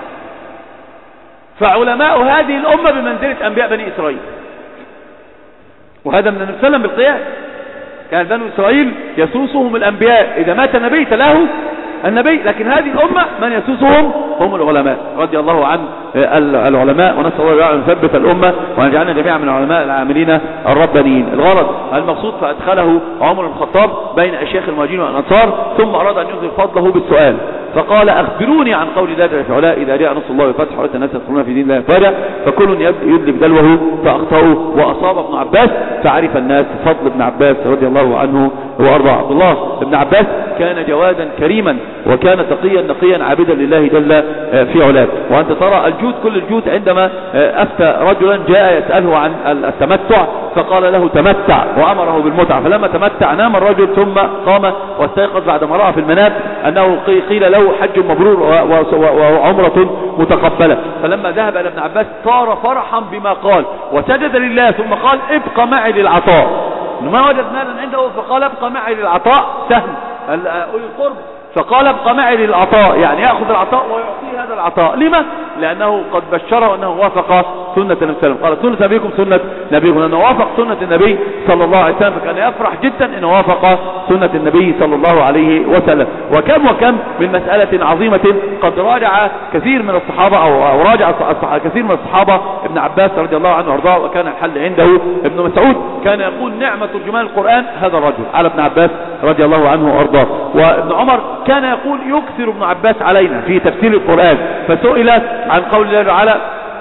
فعلماء هذه الأمة بمنزلة أنبياء بني إسرائيل، وهذا من النبي صلى الله عليه وسلم بالقياس. كان بني إسرائيل يسوسهم الأنبياء، إذا مات نبي تلاه النبي، لكن هذه الأمة من يسوسهم هم العلماء رضي الله عن العلماء. ونسأل الله أن يثبت الأمة وأن يجعلنا جميعا من العلماء العاملين الربانيين. الغرض المقصود فأدخله عمر بن الخطاب بين الشيخ المهاجرين والأنصار، ثم أراد أن يظهر فضله بالسؤال، فقال أخبروني عن قول الله جل وعلا إذا جاء نصر الله والفتح ورأيت الناس يدخلون في دين الله أفواجا فكل يدلي بدلوه فأخطأوا وأصاب ابن عباس فعرف الناس فضل ابن عباس رضي الله عنه وأرضاه. عبد الله ابن عباس كان جوادا كريما، وكان تقيا نقيا عابدا لله جل في علاه. وأنت ترى الجود كل الجود. عندما أفتى رجلا جاء يسأله عن التمتع فقال له تمتع وأمره بالمتعة، فلما تمتع نام الرجل ثم قام واستيقظ بعدما رأى في المنام أنه قيل له حج مبرور وعمرة متقبلة. فلما ذهب إلى ابن عباس صار فرحا بما قال وسجد لله، ثم قال ابقى معي للعطاء. ما وجد مالا عنده فقال ابقى معي للعطاء سهم أولي القرب، فقال ابقى معي للعطاء، يعني يأخذ العطاء ويعطيه هذا العطاء. لما؟ لأنه قد بشره أنه وافق سنة النبي صلى الله عليه وسلم. قال سنة نبيكم سنة نبيكم، لأنه وافق سنة النبي صلى الله عليه وسلم، فكان يفرح جدا أنه وافق سنة النبي صلى الله عليه وسلم. وكم من مسألة عظيمة قد راجع كثير من الصحابة أو راجع كثير من الصحابة ابن عباس رضي الله عنه وارضاه، وكان الحل عنده. ابن مسعود كان يقول نعمة ترجمان القرآن هذا الرجل على ابن عباس رضي الله عنه وارضاه. وابن عمر كان يقول يكثر ابن عباس علينا في تفسير القرآن، فسئل عن قول الله تعالى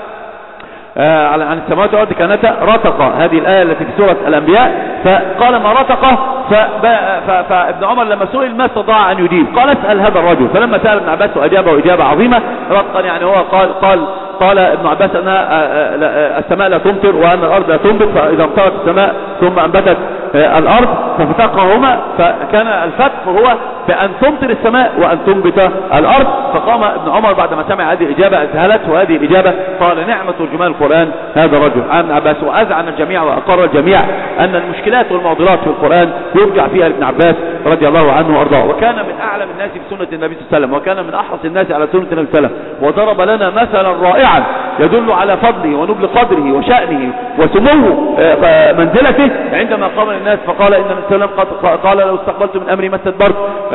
عن السماوات والأرض كانتا رتقا، هذه الآية التي في سورة الأنبياء، فقال ما رتقه. فابن عمر لما سئل ما استطاع أن يجيب قال اسأل هذا الرجل. فلما سأل ابن عباس وأجابه إجابة عظيمة رتقا، يعني هو قال ابن عباس أن السماء لا تمطر وأن الأرض لا تنبت، فإذا امطرت السماء ثم أنبتت الأرض ففتقهما، فكان الفتق هو بأن تمطر السماء وأن تنبت الأرض. فقام ابن عمر بعد ما سمع هذه الإجابة أذهلته هذه الإجابة، قال نعمة ترجمان القرآن هذا الرجل ابن عباس. وأذعن الجميع وأقر الجميع أن المشكلات والمعضلات في القرآن يرجع فيها لابن عباس رضي الله عنه وأرضاه. وكان من أعلم الناس بسنة النبي صلى الله عليه وسلم، وكان من أحرص الناس على سنة النبي صلى الله عليه وسلم، وضرب لنا مثلا رائعا يدل على فضله ونبل قدره وشأنه وسمو منزلته عندما قام للناس فقال إن النبي صلى الله عليه وسلم قال لو استقبلت من أمري ما استدبرت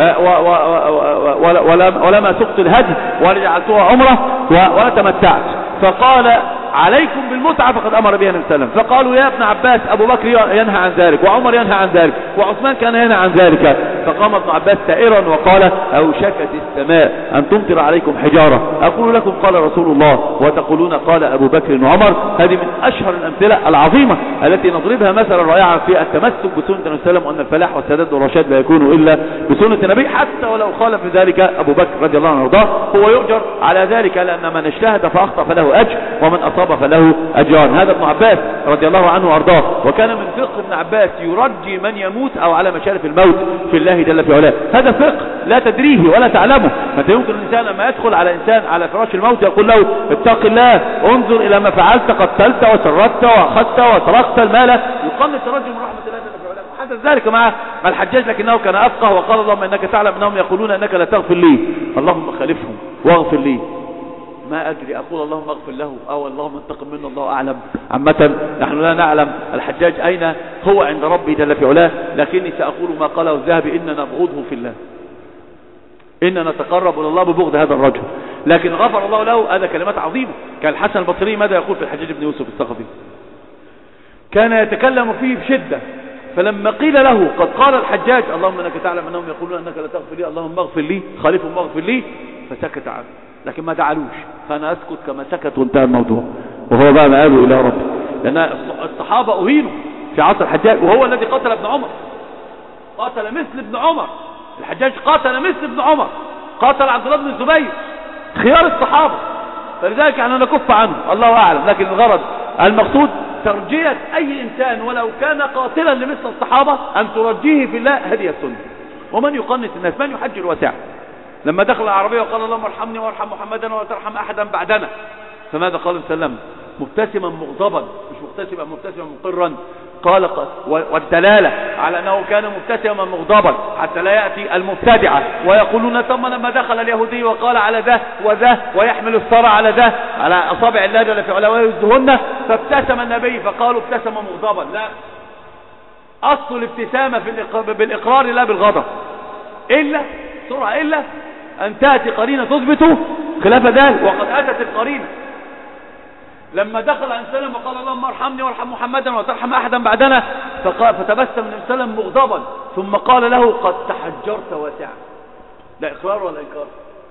ولما سقت الهدي ولا جعلتها عمره ولا تمتعت. فقال عليكم بالمتعة فقد أمر بها النبي صلى الله عليه وسلم. فقالوا يا ابن عباس أبو بكر ينهى عن ذلك وعمر ينهى عن ذلك وعثمان كان ينهى عن ذلك. فقام ابن عباس سائرا وقال أوشكت السماء أن تمطر عليكم حجارة، أقول لكم قال رسول الله وتقولون قال أبو بكر وعمر. هذه من أشهر الأمثلة العظيمة التي نضربها مثلا رائعا في التمسك بسنة النبي صلى الله عليه وسلم، وأن الفلاح والسداد والرشاد لا يكون إلا بسنة النبي، حتى ولو خالف ذلك أبو بكر رضي الله عنه وارضاه هو يؤجر على ذلك، لأن من اجتهد فأخطأ فله أجر ومن أصاب فله أجران. هذا ابن عباس رضي الله عنه وارضاه. وكان من فقه ابن عباس يرجي من يموت أو على مشارف الموت في الله جل في علاه. هذا فقه لا تدريه ولا تعلمه. فأنت يمكن الإنسان لما يدخل على إنسان على فراش الموت يقول له اتق الله، انظر إلى ما فعلت، قتلت وسرقت وأخذت وسرقت المال، يقلل الترجي من رحمة الله جل في علاه. وحدث ذلك مع الحجاج لكنه كان أفقه وقال اللهم إنك تعلم أنهم يقولون أنك لا تغفر لي، اللهم خالفهم واغفر لي. ما أدري أقول اللهم اغفر له أو اللهم انتقم منه، الله أعلم. عامة نحن لا نعلم الحجاج أين هو عند ربي جل في علاه، لكني سأقول ما قاله الذهبي إننا نبغضه في الله، إننا نتقرب إلى الله ببغض هذا الرجل، لكن غفر الله له. هذا كلمات عظيمة. كان الحسن البصري ماذا يقول في الحجاج بن يوسف الثقفي؟ كان يتكلم فيه بشدة، فلما قيل له قد قال الحجاج اللهم انك تعلم انهم يقولون انك لا تغفر لي اللهم اغفر لي خالفهم واغفر لي، فسكت عنه، لكن ما دعلوش، فانا اسكت كما سكت وانتهى الموضوع. وهو بقى ما قالوا الى رب، لان الصحابه اهينوا في عصر الحجاج، وهو الذي قتل ابن عمر، قاتل مثل ابن عمر. الحجاج قاتل مثل ابن عمر، قاتل عبد الله بن الزبير، خيار الصحابه. فلذلك احنا نكف عنه الله اعلم، لكن الغرض المقصود ترجية اي انسان ولو كان قاتلا لمثل الصحابة ان ترجيه في الله. هذه السنة. ومن يقنط الناس؟ من يحجر واسع؟ لما دخل العربية وقال اللهم ارحمني وارحم محمدا ولا ترحم احدا بعدنا، فماذا قال وسلم؟ مبتسما مغضبا، مش مبتسما مقرا. قال والدلالة على انه كان مبتسما مغضبا حتى لا يأتي المبتدعة ويقولون ثم لما دخل اليهودي وقال على ذا وذا ويحمل الثرى على ذا على اصابع الله جل في علاه ويزهن، فابتسم النبي فقالوا ابتسم مغضبا. لا، اصل الابتسامة بالاقرار لا بالغضب، الا سرعة الا ان تأتي قرينة تثبت خلاف ذلك، وقد اتت القرينة. لما دخل عن سلم وقال اللهم ارحمني وارحم محمدا وترحم احدا بعدنا، فتبسم النبي صلى الله عليه وسلم مغضبا، ثم قال له قد تحجرت واسعا. ده اقرار ولا انكار؟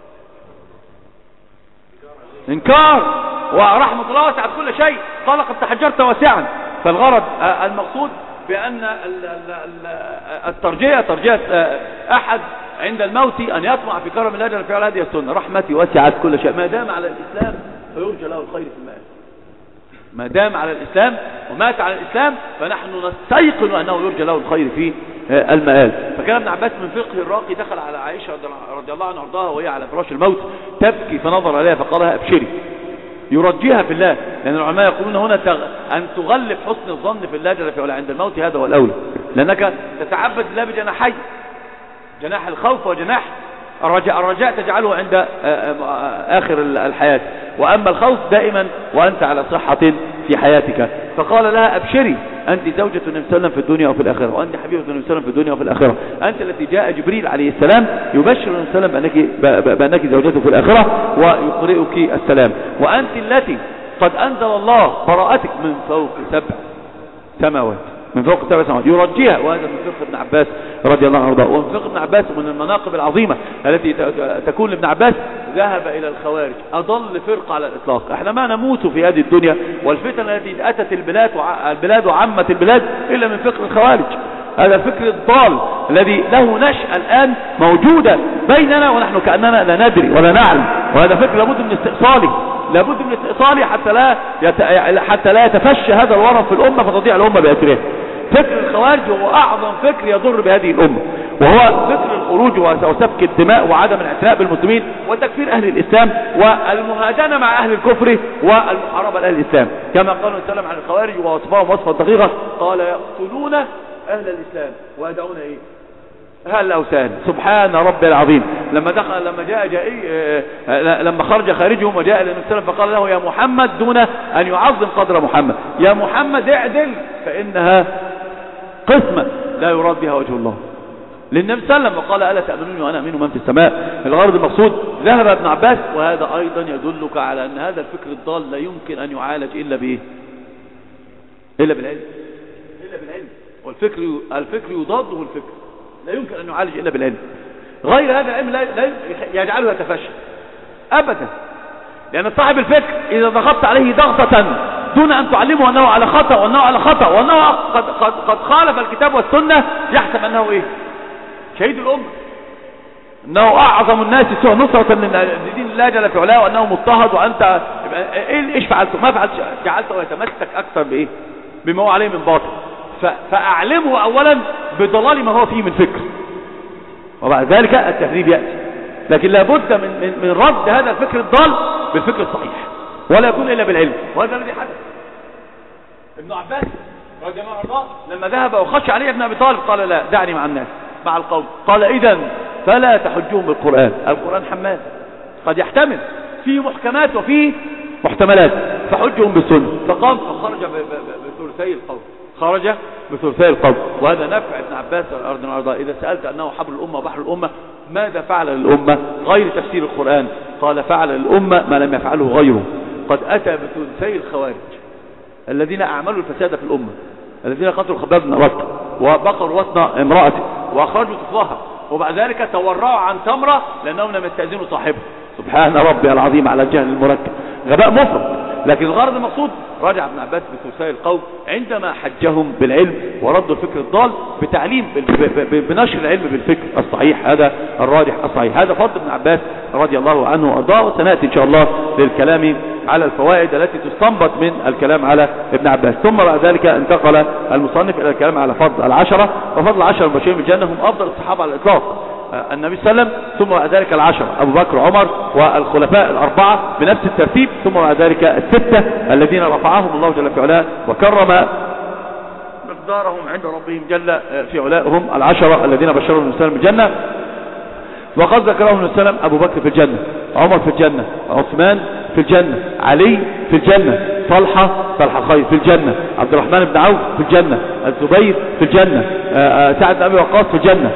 انكار. ورحمة الله وسعت كل شيء، قال قد تحجرت واسعا. فالغرض المقصود بان الترجية ترجية احد عند الموت ان يطمع في كرم الله جل في علاه. هذه السنة، رحمتي وسعت كل شيء. ما دام على الاسلام فيرجى له الخير في المآل. ما دام على الإسلام ومات على الإسلام فنحن نستيقن أنه يرجى له الخير في المآل. فكان ابن عباس من فقه الراقي دخل على عائشة رضي الله عنها وارضاها وهي على فراش الموت تبكي، فنظر عليها فقال لها ابشري، يرجيها في الله. لأن العلماء يقولون هنا أن تغلب حسن الظن في الله جل في علاه عند الموت، هذا هو الأولى، لأنك تتعبد الله بجناحين، جناح الخوف وجناح الرجاء تجعله عند آخر الحياة، وأما الخوف دائما وأنت على صحة في حياتك. فقال لها أبشري، أنت زوجة النبي صلى الله عليه وسلم في الدنيا وفي الآخرة، وأنت حبيبة النبي صلى الله عليه وسلم في الدنيا وفي الآخرة، أنت التي جاء جبريل عليه السلام يبشر النبي صلى الله عليه وسلم بأنك زوجته في الآخرة ويقرئك السلام، وأنت التي قد أنزل الله براءتك من فوق 7 سماوات، من فوق 7 سماوات يرجيها. وهذا من فقه ابن عباس رضي الله عنه وارضاه. ومن فقه ابن عباس من المناقب العظيمة التي تكون لابن عباس ذهب إلى الخوارج، أضل فرقة على الإطلاق. احنا ما نموت في هذه الدنيا والفتن التي أتت البلاد وعمت البلاد إلا من فقه الخوارج. هذا الفكر الضال الذي له نشأة الآن موجودة بيننا ونحن كأننا لا ندري ولا نعلم، وهذا فكر لابد من استئصاله حتى لا يتفشى هذا الورم في الأمة فتضيع الأمة بأسرها. فكر الخوارج هو أعظم فكر يضر بهذه الأمة، وهو فكر الخروج وسفك الدماء وعدم الاعتناء بالمسلمين وتكفير أهل الإسلام والمهادنة مع أهل الكفر والمحاربة لأهل الإسلام، كما قال وسلم عن الخوارج ووصفهم وصفا دقيقا، قال يقتلون أهل الإسلام ويدعون إيه؟ أهل الأوثان. سبحان ربي العظيم. لما خرج خارجهم وجاء الى النبي صلى الله عليه وسلم فقال له يا محمد دون أن يعظم قدر محمد، يا محمد اعدل فإنها قسمة لا يراد بها وجه الله. للنبي صلى الله عليه وسلم وقال ألا تأمنوني وأنا أمين من في السماء. الغرض المقصود ذهب ابن عباس، وهذا أيضا يدلك على أن هذا الفكر الضال لا يمكن أن يعالج إلا بإيه؟ إلا بالعلم. والفكر يضاده الفكر، لا يمكن أن يعالج إلا بالعلم. غير هذا العلم لا يجعله يتفشى أبدا، لأن صاحب الفكر إذا ضغطت عليه ضغطة دون أن تعلمه أنه على خطأ وأنه على خطأ وأنه قد خالف الكتاب والسنة، يحسب أنه إيه؟ شهيد الأمة، أنه أعظم الناس سوء نصرة لدين الله جل في علاه، وأنه مضطهد وأنت إيش فعلت؟ ما فعلت، جعلته يتمسك أكثر بإيه؟ بما هو عليه من باطل. فأعلمه أولا بضلال ما هو فيه من فكر، وبعد ذلك التهذيب يأتي. لكن لابد من رد هذا الفكر الضال بالفكر الصحيح، ولا يكون إلا بالعلم، وهذا الذي حدث. ابن عباس رضي الله عنه لما ذهب وخش عليه ابن أبي طالب قال لا، دعني مع الناس مع القوم. قال إذن فلا تحجوهم بالقرآن، القرآن حمال قد يحتمل فيه محكمات وفيه محتملات، فحجهم بالسنة. فقام فخرج بثلثي القوم، خرج بثلثي القوم. وهذا نفع ابن عباس والأرض والأرضاء. إذا سألت أنه حبر الأمة وبحر الأمة ماذا فعل للأمة غير تفسير القرآن؟ قال فعل للأمة ما لم يفعله غيره. قد أتى بثلثي الخوارج الذين أعملوا الفساد في الأمة، الذين قتلوا خباب بن رد وبقروا وطن امرأته وأخرجوا طفلها، وبعد ذلك تورعوا عن تمرة لأنهم لم يستأذنوا صاحبه. سبحان ربي العظيم على الجهل المركب، غباء مفرط. لكن الغرض المقصود رجع ابن عباس بثلثي القوم عندما حجهم بالعلم وردوا الفكر الضال بتعليم بنشر العلم بالفكر الصحيح، هذا الراجح الصحيح. هذا فضل ابن عباس رضي الله عنه وارضاه. وسنأتي ان شاء الله للكلام على الفوائد التي تستنبط من الكلام على ابن عباس. ثم بعد ذلك انتقل المصنف الى الكلام على فضل العشرة، وفضل العشرة المبشرين بالجنة هم افضل الصحابة على الاطلاق، النبي صلى الله عليه وسلم، ثم بعد ذلك العشرة أبو بكر وعمر والخلفاء الأربعة بنفس الترتيب، ثم بعد ذلك الستة الذين رفعهم الله جل في علاه وكرم مقدارهم عند ربهم جل في علاه، هم العشرة الذين بشروا النبي صلى الله عليه وسلم بالجنة. وقد ذكرهم النبي صلى الله عليه وسلم: أبو بكر في الجنة، عمر في الجنة، عثمان في الجنة، علي في الجنة، طلحة الخير في الجنة، عبد الرحمن بن عوف في الجنة، الزبير في الجنة، سعد بن أبي وقاص في الجنة،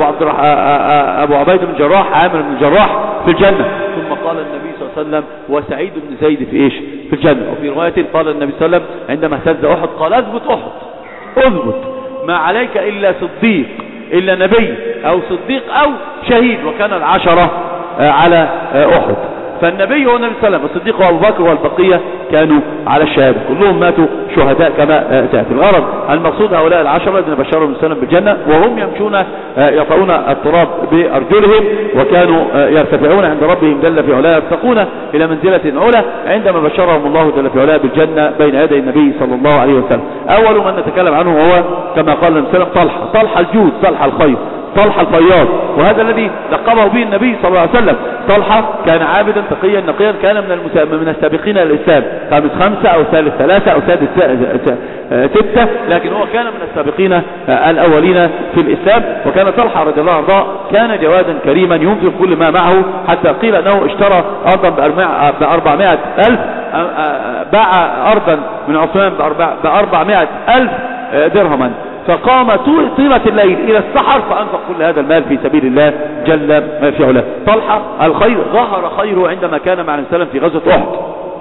أبو عبيد بن جراح، عامر بن جراح في الجنة. ثم قال النبي صلى الله عليه وسلم: وسعيد بن زيد في إيش؟ في الجنة. وفي رواية قال النبي صلى الله عليه وسلم عندما اهتز أحد قال: اثبت أحد، اثبت، ما عليك إلا صديق، إلا نبي أو صديق أو شهيد. وكان العشرة على أحد، فالنبي هو النبي صلى الله عليه وسلم، والصديق وابو بكر والبقية كانوا على الشهادة، كلهم ماتوا شهداء كما تأتي. الغرض المقصود هؤلاء العشرة الذين بشرهم النبي صلى الله عليه وسلم بالجنة، وهم يمشون يطؤون التراب بأرجلهم، وكانوا يرتفعون عند ربهم جل في علاه، يرتقون إلى منزلة علا عندما بشرهم الله جل في علاه بالجنة بين يدي النبي صلى الله عليه وسلم. أول من نتكلم عنه هو كما قال النبي صلى الله عليه وسلم طلحة الجود، طلحة الخير، طلحة الفياض، وهذا الذي لقبه به النبي صلى الله عليه وسلم. طلحة كان عابدا تقيا نقيا، كان من السابقين للإسلام، خامس خمسة أو ثالث ثلاثة أو سادس ستة، لكن هو كان من السابقين الأولين في الإسلام. وكان طلحة رضي الله عنه كان جوادا كريما ينفق كل ما معه، حتى قيل أنه اشترى أرضا ب400,000، باع أرضا من عثمان ب400,000 درهما، فقام طيلة الليل إلى السحر فأنفق كل هذا المال في سبيل الله جل في علاه. طلحة الخير ظهر خيره عندما كان مع النبي صلى الله عليه وسلم في غزوة أحد.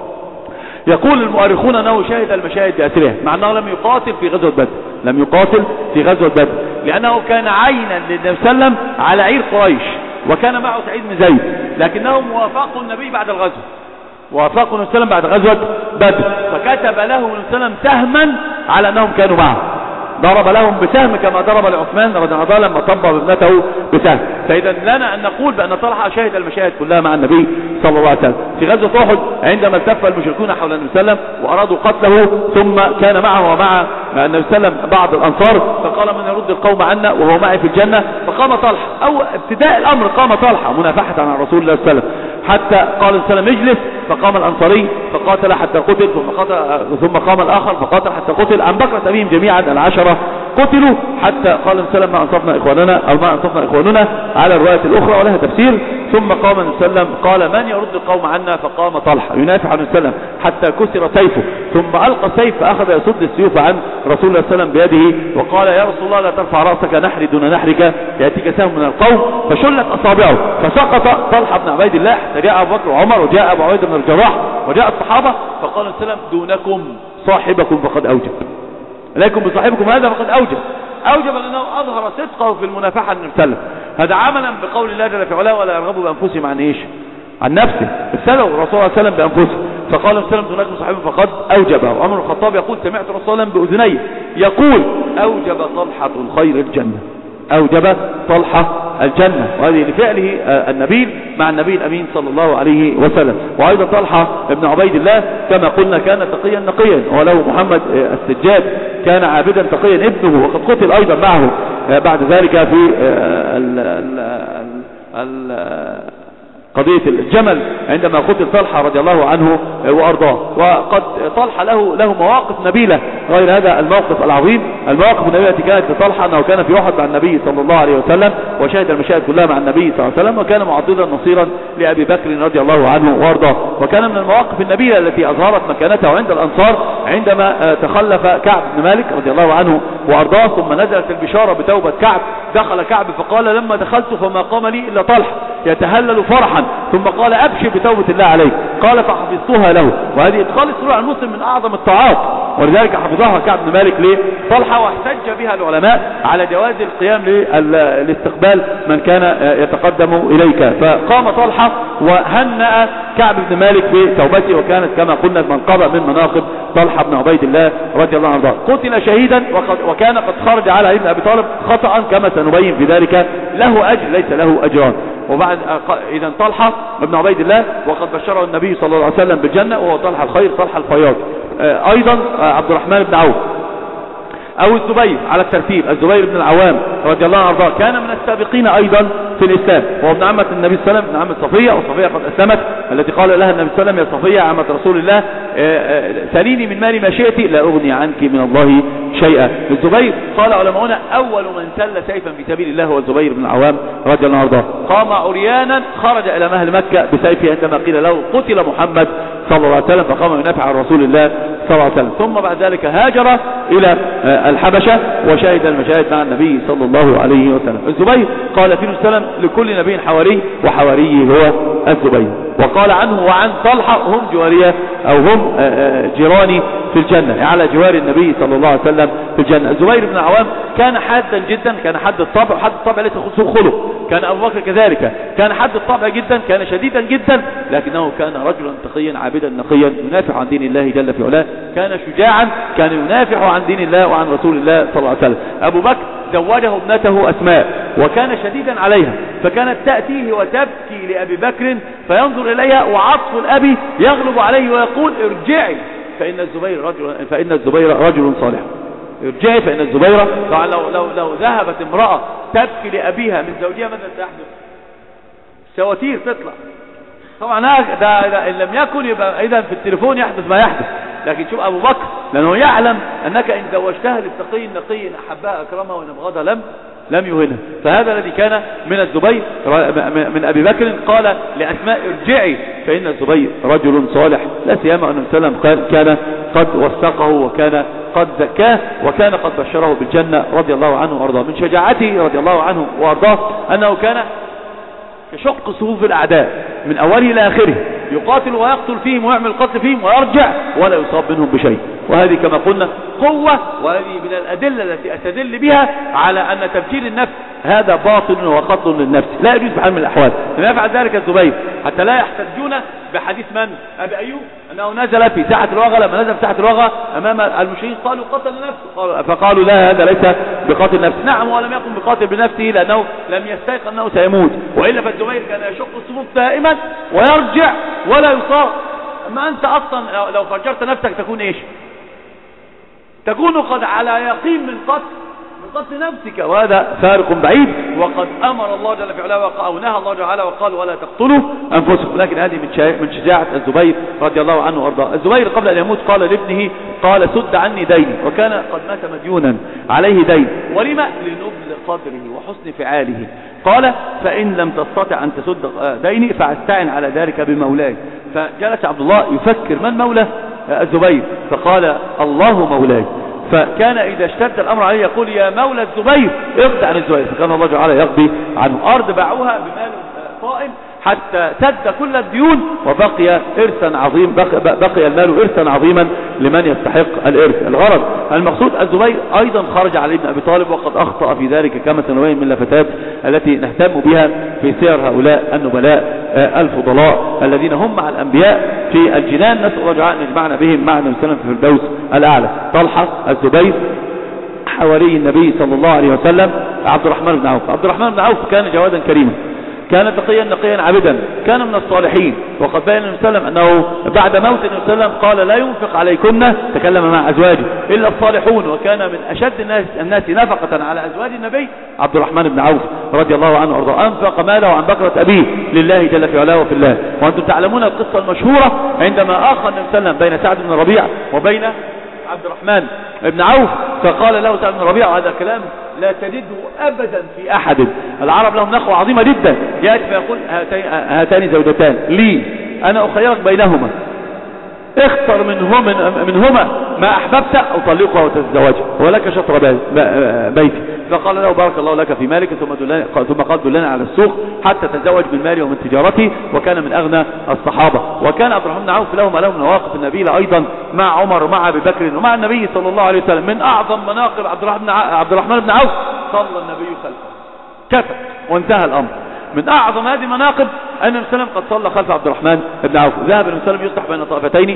يقول المؤرخون أنه شهد المشاهد بأسرها، مع أنه لم يقاتل في غزوة بدر، لم يقاتل في غزوة بدر، لأنه كان عينا للنبي صلى الله عليه وسلم على عير قريش، وكان معه سعيد بن زيد، لكنهم وافقوا النبي بعد الغزوة، وافقوا النبي صلى الله عليه وسلم بعد غزوة بدر، فكتب له النبي صلى الله عليه وسلم سهما على أنهم كانوا معه، ضرب لهم بسهم كما ضرب لعثمان رضي الله عنه لما طب ابنته بسهم. فإذا لنا أن نقول بأن طلحة شهد المشاهد كلها مع النبي صلى الله عليه وسلم. في غزوة أحد عندما التف المشركون حول النبي صلى الله عليه وسلم وأرادوا قتله، ثم كان معه ومع النبي صلى الله عليه وسلم بعض الأنصار، فقال من يرد القوم عنا وهو معي في الجنة، فقام طلحة، أو ابتداء الأمر قام طلحة منافحة عن رسول الله صلى الله عليه وسلم، حتى قال صلى الله عليه وسلم اجلس، فقام الأنصاري فقاتل حتى قتل، ثم قام الآخر فقاتل حتى قتل. عن بكرة أبيهم جميعا العشرة قتلوا، حتى قال النبي صلى الله عليه وسلم ما أنصفنا إخواننا أو ما أنصفنا إخواننا على الرواية الأخرى ولها تفسير. ثم قام النبي صلى الله عليه وسلم قال من يرد القوم عنا، فقام طلحة ينافع عن النبي صلى الله عليه وسلم حتى كسر سيفه، ثم ألقى السيف فأخذ يصد السيوف عن رسول الله صلى الله عليه وسلم بيده، وقال يا رسول الله لا ترفع رأسك نحري دون نحرك يأتيك سهم من القوم، فشلت أصابعه فسقط طلحة بن عبيد الله، فجاء أبو بكر وعمر وجاء أبو عبيدة بن الجراح وجاء الصحابة، فقال النبي صلى الله عليه وسلم دونكم صاحبكم فقد أوجب، عليكم بصاحبكم هذا فقد أوجب لأنه أظهر صدقه في المنافحة عن النبي صلى الله عليه وسلم. هذا عملا بقول الله جل في علاه ولا يرغبوا بأنفسهم عن إيش؟ عن نفسه. ابتلوا الرسول صلى الله عليه وسلم بأنفسهم، فقال النبي صلى الله عليه وسلم دونكم صاحبكم فقد أوجب. وعمر بن الخطاب يقول سمعت الرسول صلى الله عليه وسلم بأذنيه يقول أوجب طلحة الخير الجنة، أوجب طلحة الجنة، وهذه لفعله النبيل مع النبي الأمين صلى الله عليه وسلم. وأيضا طلحة ابن عبيد الله كما قلنا كان تقيا نقيا، وله محمد السجاد كان عابدا تقيا ابنه، وقد قتل أيضا معه بعد ذلك في قضية الجمل عندما قتل طلحة رضي الله عنه وأرضاه. وقد طلحة له مواقف نبيلة غير هذا الموقف العظيم. المواقف النبيلة التي كانت لطلحة أنه كان في أحد مع النبي صلى الله عليه وسلم وشهد المشاهد كلها مع النبي صلى الله عليه وسلم، وكان معضدا نصيرا لأبي بكر رضي الله عنه وأرضاه. وكان من المواقف النبيلة التي أظهرت مكانته عند الأنصار عندما تخلف كعب بن مالك رضي الله عنه وأرضاه، ثم نزلت البشارة بتوبة كعب، دخل كعب فقال لما دخلت فما قام لي إلا طلحة يتهلل فرحا، ثم قال أبشر بتوبة الله عليك، قال فحفظتها له. وهذه إدخال السرور على المسلم من أعظم الطاعات، ولذلك حفظها كعب بن مالك لطلحة، واحتج بها العلماء على جواز القيام لاستقبال من كان يتقدم إليك. فقام طلحة وهنأ كعب بن مالك بتوبته، وكانت كما قلنا منقبة من مناقب طلحة بن عبيد الله رضي الله عنه. قتل شهيدا وكان قد خرج على ابن أبي طالب خطأ كما سنبين في ذلك، له أجر ليس له أجران. وبعد إذا طلحة بن عبيد الله وقد بشره النبي صلى الله عليه وسلم بالجنة، وهو طلحة الخير طلحة الفياض. أيضا عبد الرحمن بن عوف أو الزبير على الترتيب، الزبير بن العوام رضي الله عنه كان من السابقين أيضا في الإسلام، وهو ابن عمة النبي صلى الله عليه وسلم، ابن عمة صفية، وصفية قد أسلمت، التي قال لها النبي صلى الله عليه وسلم يا صفية عمة رسول الله سليني من مالي ما شئت لا أغني عنك من الله شيئا. الزبير قال علماؤنا أول من سل سيفا في سبيل الله هو الزبير بن العوام رضي الله عنه. قام عريانا خرج إلى مهل مكة بسيفه عندما قيل له قتل محمد صلى الله عليه وسلم، فقام ينافع عن رسول الله صلى الله عليه وسلم. ثم بعد ذلك هاجر إلى الحبشة وشهد المشاهد مع النبي صلى الله عليه وسلم. الزبير قال فيه السلام لكل نبي حواري، وحواري هو الزبير. وقال عنه وعن طلحة هم جوارية أو هم جيراني في الجنة، على جوار النبي صلى الله عليه وسلم في الجنة. الزبير بن العوام كان حادا جدا، كان حد الطبع، وحد الطبع ليس سوء خلق. كان أبو بكر كذلك، كان حد الطبع جدا، كان شديدا جدا، لكنه كان رجلا تقيا عابدا نقيا ينافع عن دين الله جل في علاه. كان شجاعا، كان ينافع عن دين الله وعن رسول الله صلى الله عليه وسلم. أبو بكر زوجه ابنته أسماء وكان شديدا عليها، فكانت تأتيه وتبكي لأبي بكر فينظر إليها، وعطف الأبي يغلب عليه ويقول ارجعي فإن الزبير رجل صالح. ارجعي فإن الزبير. طبعا لو ذهبت امرأة تبكي لأبيها من زوجها ماذا سيحدث؟ سواتير تطلع. طبعا ده إن لم يكن يبقى إذا في التليفون يحدث ما يحدث. لكن شوف أبو بكر لأنه يعلم أنك إن زوجتها للتقي النقي إن أحبها أكرمها وإن أبغضها لم يهنها. فهذا الذي كان من الزبير من أبي بكر. قال لأسماء ارجعي فإن الزبير رجل صالح، لا سيما أن السلام كان قد وثقه وكان قد زكاه وكان قد بشره بالجنة رضي الله عنه وأرضاه. من شجاعته رضي الله عنه وأرضاه أنه كان يشق صفوف الأعداء من أوله إلى آخره، يقاتل ويقتل فيهم ويعمل القتل فيهم ويرجع ولا يصاب منهم بشيء. وهذه كما قلنا بقوة، وهذه من الأدلة التي أستدل بها على أن تبشير النفس هذا باطل وقتل للنفس، لا يجوز بحال من الأحوال. لم يفعل ذلك الزبير حتى لا يحتجون بحديث من؟ أبي أيوب، أنه نزل في ساحة الوغى. لما نزل في ساحة الوغى أمام المشركين قالوا قتل نفسه، فقالوا لا، هذا ليس بقاتل نفسه. نعم، ولم يكن بقاتل بنفسه لأنه لم يستيقن أنه سيموت، وإلا فالزبير كان يشق الصفوف دائما ويرجع ولا يصاب. أما أنت أصلا لو فجرت نفسك تكون إيش؟ تكون قد على يقين من قتل نفسك، وهذا فارق بعيد. وقد أمر الله جل في علاه ونهى الله تعالى وقال ولا تقتلوا أنفسكم. لكن هذه من شجاعة الزبير رضي الله عنه وارضاه. الزبير قبل أن يموت قال لابنه، قال سد عني ديني، وكان قد مات مديونا عليه دين. ولما؟ لنبل قدره وحسن فعاله. قال فإن لم تستطع أن تسد ديني فاستعن على ذلك بمولاي. فجلس عبد الله يفكر من مولى الزبير، فقال الله مولاي. فكان إذا اشتد الأمر عليه يقول يا مولى الزبير اقضي عن الزبير، فكان الله تعالى يقضي عنه. أرض باعوها بمال طائم حتى سد كل الديون، وبقي إرثا عظيم، بقي المال إرثا عظيما لمن يستحق الإرث. الغرض المقصود الزبير أيضا خرج على ابن أبي طالب، وقد أخطأ في ذلك كما سنبين من اللفتات التي نهتم بها في سير هؤلاء النبلاء الفضلاء الذين هم مع الأنبياء في الجنان. نسأل الله تعالى أن يجمعنا بهم مع النبي صلى الله عليه وسلم في الفردوس الأعلى. طلحة الزبير حواري النبي صلى الله عليه وسلم. عبد الرحمن بن عوف. عبد الرحمن بن عوف كان جوادا كريما، كان تقيا نقيا عبدا، كان من الصالحين. وقد بين النبي صلى الله عليه وسلم أنه بعد موت النبي صلى الله عليه وسلم قال لا ينفق عليكن، تكلم مع أزواجه، إلا الصالحون. وكان من أشد الناس نفقة على أزواج النبي عبد الرحمن بن عوف رضي الله عنه وارضاه. أنفق ماله عن بكرة أبيه لله جل في علاه وفي الله. وأنتم تعلمون القصة المشهورة عندما آخى النبي صلى الله عليه وسلم بين سعد بن ربيع وبين عبد الرحمن بن عوف، فقال له سعد بن ربيع، وهذا كلام لا تجده أبدا في أحد. العرب لهم نخوة عظيمة جدا، يأتي فيقول هاتان زوجتان لي أنا أخيرك بينهما، اختر منهما ما أحببت أو طلقها وتتزوجها ولك شطر بيتي. فقال له بارك الله لك في مالك، ثم قال دلنا على السوق حتى تزوج من مالي ومن تجارتي. وكان من أغنى الصحابة. وكان عبد الرحمن بن عوف له من مواقف النبيلة أيضا مع عمر ومع أبي بكر ومع النبي صلى الله عليه وسلم. من أعظم مناقب عبد الرحمن بن عوف صلى النبي خلفه، كفى وانتهى الأمر. من أعظم هذه المناقب أن النبي صلى الله عليه وسلم قد صلى خلف عبد الرحمن بن عوف. ذهب النبي صلى الله عليه وسلم يصلح بين طائفتين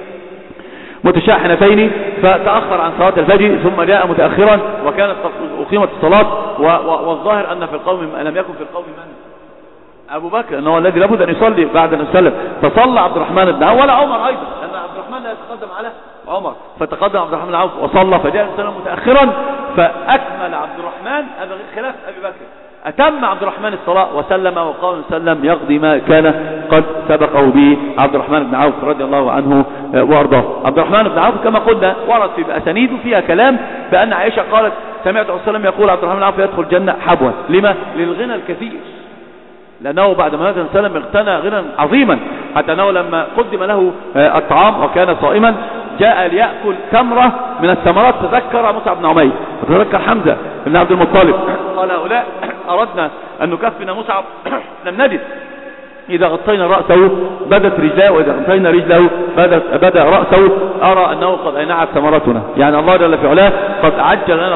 متشاحنتين، فتأخر عن صلاة الفجر ثم جاء متأخرا، وكانت أقيمت الصلاة. والظاهر أن في القوم لم يكن في القوم من؟ أبو بكر، أنه الذي لابد أن يصلي بعد النبي صلى الله عليه وسلم. فصلى عبد الرحمن بن عوف ولا عمر أيضا، لأن عبد الرحمن لا يتقدم على عمر، فتقدم عبد الرحمن بن عوف وصلى. فجاء النبي صلى الله عليه وسلم متأخرا فأكمل عبد الرحمن خلاف أبي بكر، أتم عبد الرحمن الصلاة وسلم، وقال سلم يقضي ما كان قد سبقه به عبد الرحمن بن عوف رضي الله عنه وارضاه. عبد الرحمن بن عوف كما قلنا ورد في أسانيد فيها كلام بأن عائشة قالت سمعت عليه السلام يقول عبد الرحمن بن عوف يدخل الجنة حبوا. لما؟ للغنى الكثير، لأنه بعد ما مات النبي صلى الله عليه وسلم اغتنى غنى عظيما، حتى أنه لما قدم له الطعام وكان صائما جاء ليأكل تمرة من الثمرات، تذكر مصعب بن عمير وتذكر حمزة بن عبد المطلب، قال هؤلاء أردنا أن نكفن مصعب لم نجد، إذا غطينا رأسه بدت رجلاه، وإذا غطينا رجله بدا رأسه، أرى أنه قد أينعت ثمرتنا. يعني الله جل في علاه قد عجل لنا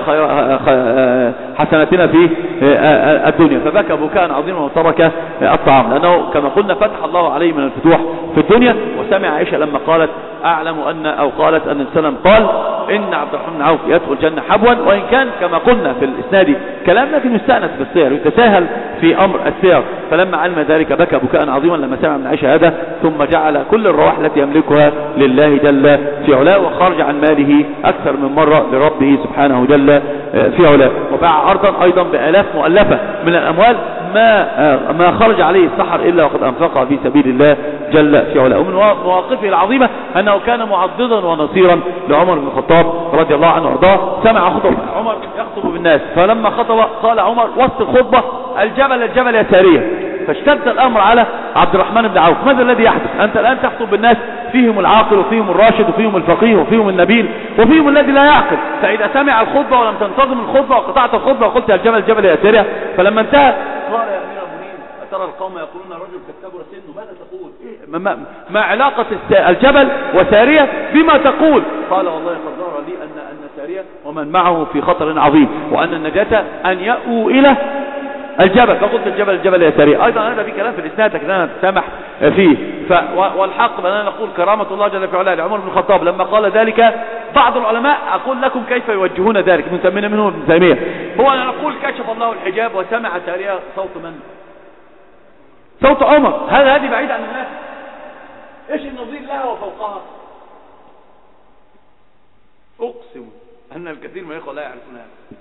حسناتنا في الدنيا. فبكى بكاء عظيما وترك الطعام، لأنه كما قلنا فتح الله عليه من الفتوح في الدنيا. وسمع عائشة لما قالت أعلم أن أو قالت أن السلام قال إن عبد الرحمن بن عوف يدخل الجنة حبوا، وإن كان كما قلنا في الإسناد كلام لكن يستأنس بالسير ويتساهل في أمر السير. فلما علم ذلك بكى بكاء عظيما لما سمع من عائشة هذا، ثم جعل كل الرواح التي يملكها لله جل في علاه، وخرج عن ماله أكثر من مرة لربه سبحانه جل في علاه. وباع أرضا أيضا بآلاف مؤلفة من الأموال ما خرج عليه السحر إلا وقد أنفقها في سبيل الله جل في علاه. ومن مواقفه العظيمة أنه كان معضدا ونصيرا لعمر بن الخطاب رضي الله عنه وارضاه. سمع خطبة عمر يخطب بالناس، فلما خطب قال عمر وسط الخطبة الجبل يا سارية. فاشتد الأمر على عبد الرحمن بن عوف، ماذا الذي يحدث؟ أنت الآن تخطب بالناس فيهم العاقل وفيهم الراشد وفيهم الفقيه وفيهم النبيل وفيهم الذي لا يعقل، فإذا سمع الخطبة ولم تنتظم الخطبة وقطعت الخطبة وقلت الجبل يا سارية، فلما انتهى قال يا أمير المؤمنين أترى القوم يقولون الرجل كتبر سنه، ماذا تقول؟ ما علاقة الجبل وسارية بما تقول؟ قال والله قد ظهر لي أن سارية ومن معه في خطر عظيم، وأن النجاة أن يأووا إلى الجبل، فقلت الجبل يا سارية. أيضا هذا في كلام في الإسناد لكننا نتسامح فيه. والحق بأننا نقول كرامة الله جل في علاه لعمر بن الخطاب لما قال ذلك. بعض العلماء أقول لكم كيف يوجهون ذلك، من منهم ابن تيمية، هو أن نقول كشف الله الحجاب وسمع سارية صوت من؟ صوت عمر. هذه بعيد عن الناس. ايش النظير لها وفوقها؟ اقسم ان الكثير من الاخوه لا يعرفون هذا.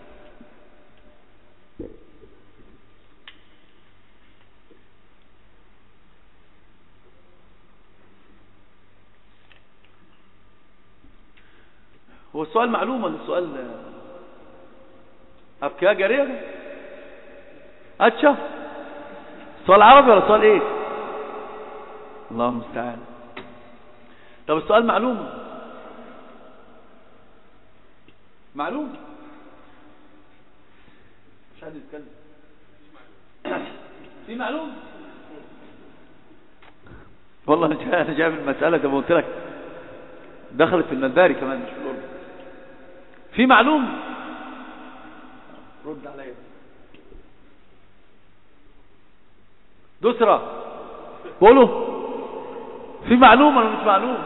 هو السؤال معلوم ولا السؤال ابكيها جاريه؟ اتشا سؤال عربي ولا سؤال ايه؟ الله المستعان. طب السؤال معلوم مش حد يتكلم في معلوم. والله انا جاي من المساله زي ما قلت لك دخلت في المداري كمان مش في الاردن. في معلوم رد عليا. دسرة قولوا في معلوم ولا مش معلوم؟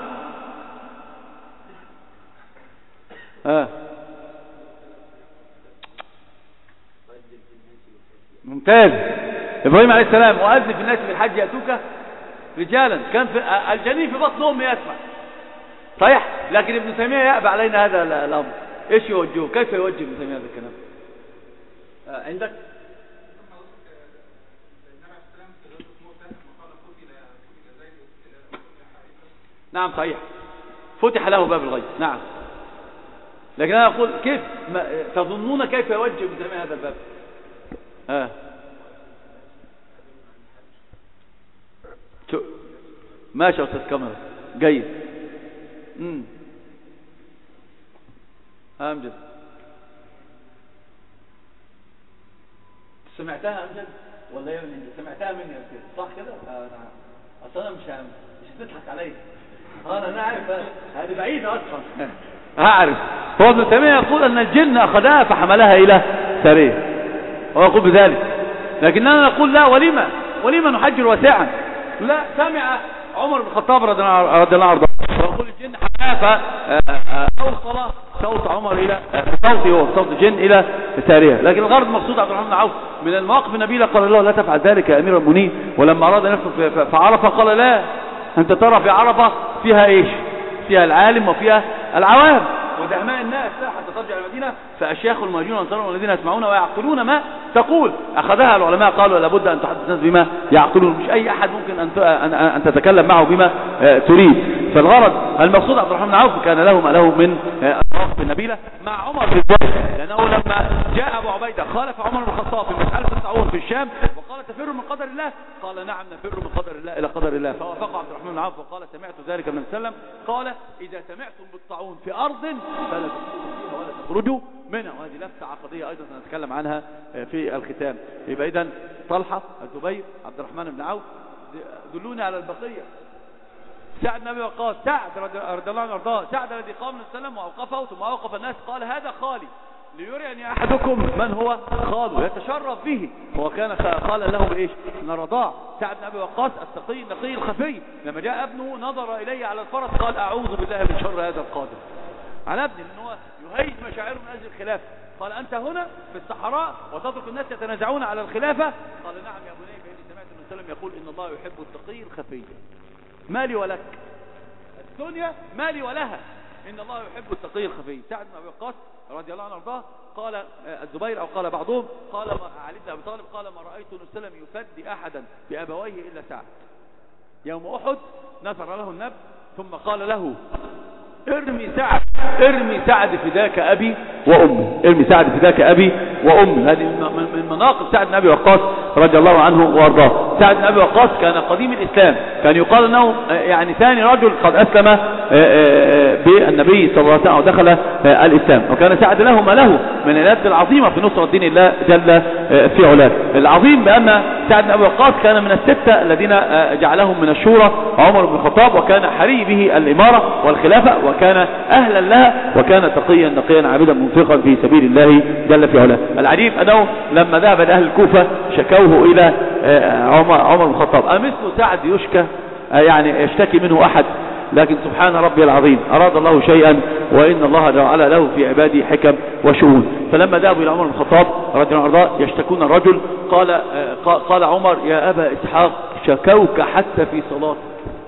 ممتاز. ابراهيم عليه السلام وأذن في الناس بالحج يأتوك رجالا، كان في الجنين في بطن امه يسمع صحيح، لكن ابن تيمية يأبى علينا هذا الامر. ايش يوجهه؟ كيف يوجه ابن تيمية هذا الكلام؟ عندك نعم صحيح فتح له باب الغيب نعم، لكن انا اقول كيف تظنون كيف يوجه ابن تيمية هذا الباب؟ ماشي يا استاذ كاميرا جيد. امجد سمعتها امجد ولا ايه؟ سمعتها مني يا استاذ صح كده؟ اصل انا مش هتضحك عليا. انا عارف هذه بعيده اصلا هعرف. هو ابن تيمية يقول ان الجن اخذها فحملها الى سارية، هو يقول بذلك، لكننا نقول لا. ولما نحجر واسعا؟ لا، سمع عمر بن الخطاب رضي الله عنه ويقول الجن حملها فاوصل صوت عمر الى صوت الجن الى سارية. لكن الغرض مقصود عبد الرحمن بن عوف من المواقف النبيلة قال له لا تفعل ذلك يا امير المؤمنين، ولما اراد نفسه في عرفة قال لا، انت ترى في عرفة فيها ايش؟ فيها العالم وفيها العوام ودهماء الناس حتى ترجع المدينة، فأشياخ المهاجرون والأنصار والذين يسمعون ويعقلون ما تقول. أخذها العلماء قالوا لابد أن تحدث الناس بما يعقلون، مش أي أحد ممكن أن تتكلم معه بما تريد. فالغرض المقصود عبد الرحمن بن عوف كان له ما له من المواقف النبيلة مع عمر بن الخطاب، لأنه لما جاء أبو عبيدة خالف عمر بن الخطاب في مسألة الطاعون في الشام وقال تفر من قدر الله، قال نعم نفر من قدر الله إلى قدر الله. فوافق عبد الرحمن بن عوف وقال سمعت ذلك من وسلم قال إذا سمعتم بالطاعون في أرض فلا تخرجوا ولا تخرجوا منها. وهذه لفتة عقدية أيضا سنتكلم عنها في الختام. يبقى إذن طلحة، الزبير، عبد الرحمن بن عوف، دلوني على البقية. سعد بن أبي وقاص، سعد رضي الله عنه وارضاه، سعد الذي قام من السلام وأوقفه ثم أوقف الناس قال هذا خالي ليريني أحدكم من هو خاله يتشرف به. هو كان قال له بإيش؟ من الرضاع. سعد بن أبي وقاص التقي النقي الخفي، لما جاء ابنه نظر إليه على الفرس قال أعوذ بالله من شر هذا القادم على ابنه، لأن هو يهيج مشاعره من أجل الخلافة. قال أنت هنا في الصحراء وتترك الناس يتنازعون على الخلافة؟ قال نعم يا بني، فإني سمعت النبي صلى الله عليه وسلم يقول إن الله يحب التقي الخفي. مالي ولك الدنيا مالي ولها، إن الله يحب التقي الخفي. سعد بن أبي وقاص رضي الله عنه وارضاه قال الزبير أو قال بعضهم قال علي بن أبي طالب قال ما رأيت النبي صلى الله عليه وسلم يفدي أحدا بأبويه إلا سعد. يوم أحد نثر له النبي ثم قال له ارمي سعد فداك أبي وأمي، ارمي سعد فداك أبي وأمي. هذه من مناقب سعد بن أبي وقاص رضي الله عنه وارضاه. سعد بن أبي وقاص كان قديم الإسلام، كان يقال أنه يعني ثاني رجل قد أسلم بالنبي صلى الله عليه وسلم ودخل الإسلام. وكان سعد له ما له من اليد العظيمة في نصرة دين الله جل في علاه. العظيم بأن سعد بن أبي وقاص كان من الستة الذين جعلهم من الشورى عمر بن الخطاب، وكان حري به الإمارة والخلافة، وكان أهلا لها، وكان تقيا نقيا عابدا منفقا في سبيل الله جل في علاه. العجيب أنه لما ذهب لأهل الكوفة شكوه إلى عمر بن الخطاب. أمثل سعد يشكى يعني يشتكي منه أحد؟ لكن سبحان ربي العظيم، أراد الله شيئا وإن الله جعل له في عباده حكم وشؤون. فلما ذهبوا إلى عمر بن الخطاب رضي الله عنه يشتكون الرجل، قال عمر: يا أبا إسحاق شكوك حتى في صلاتك.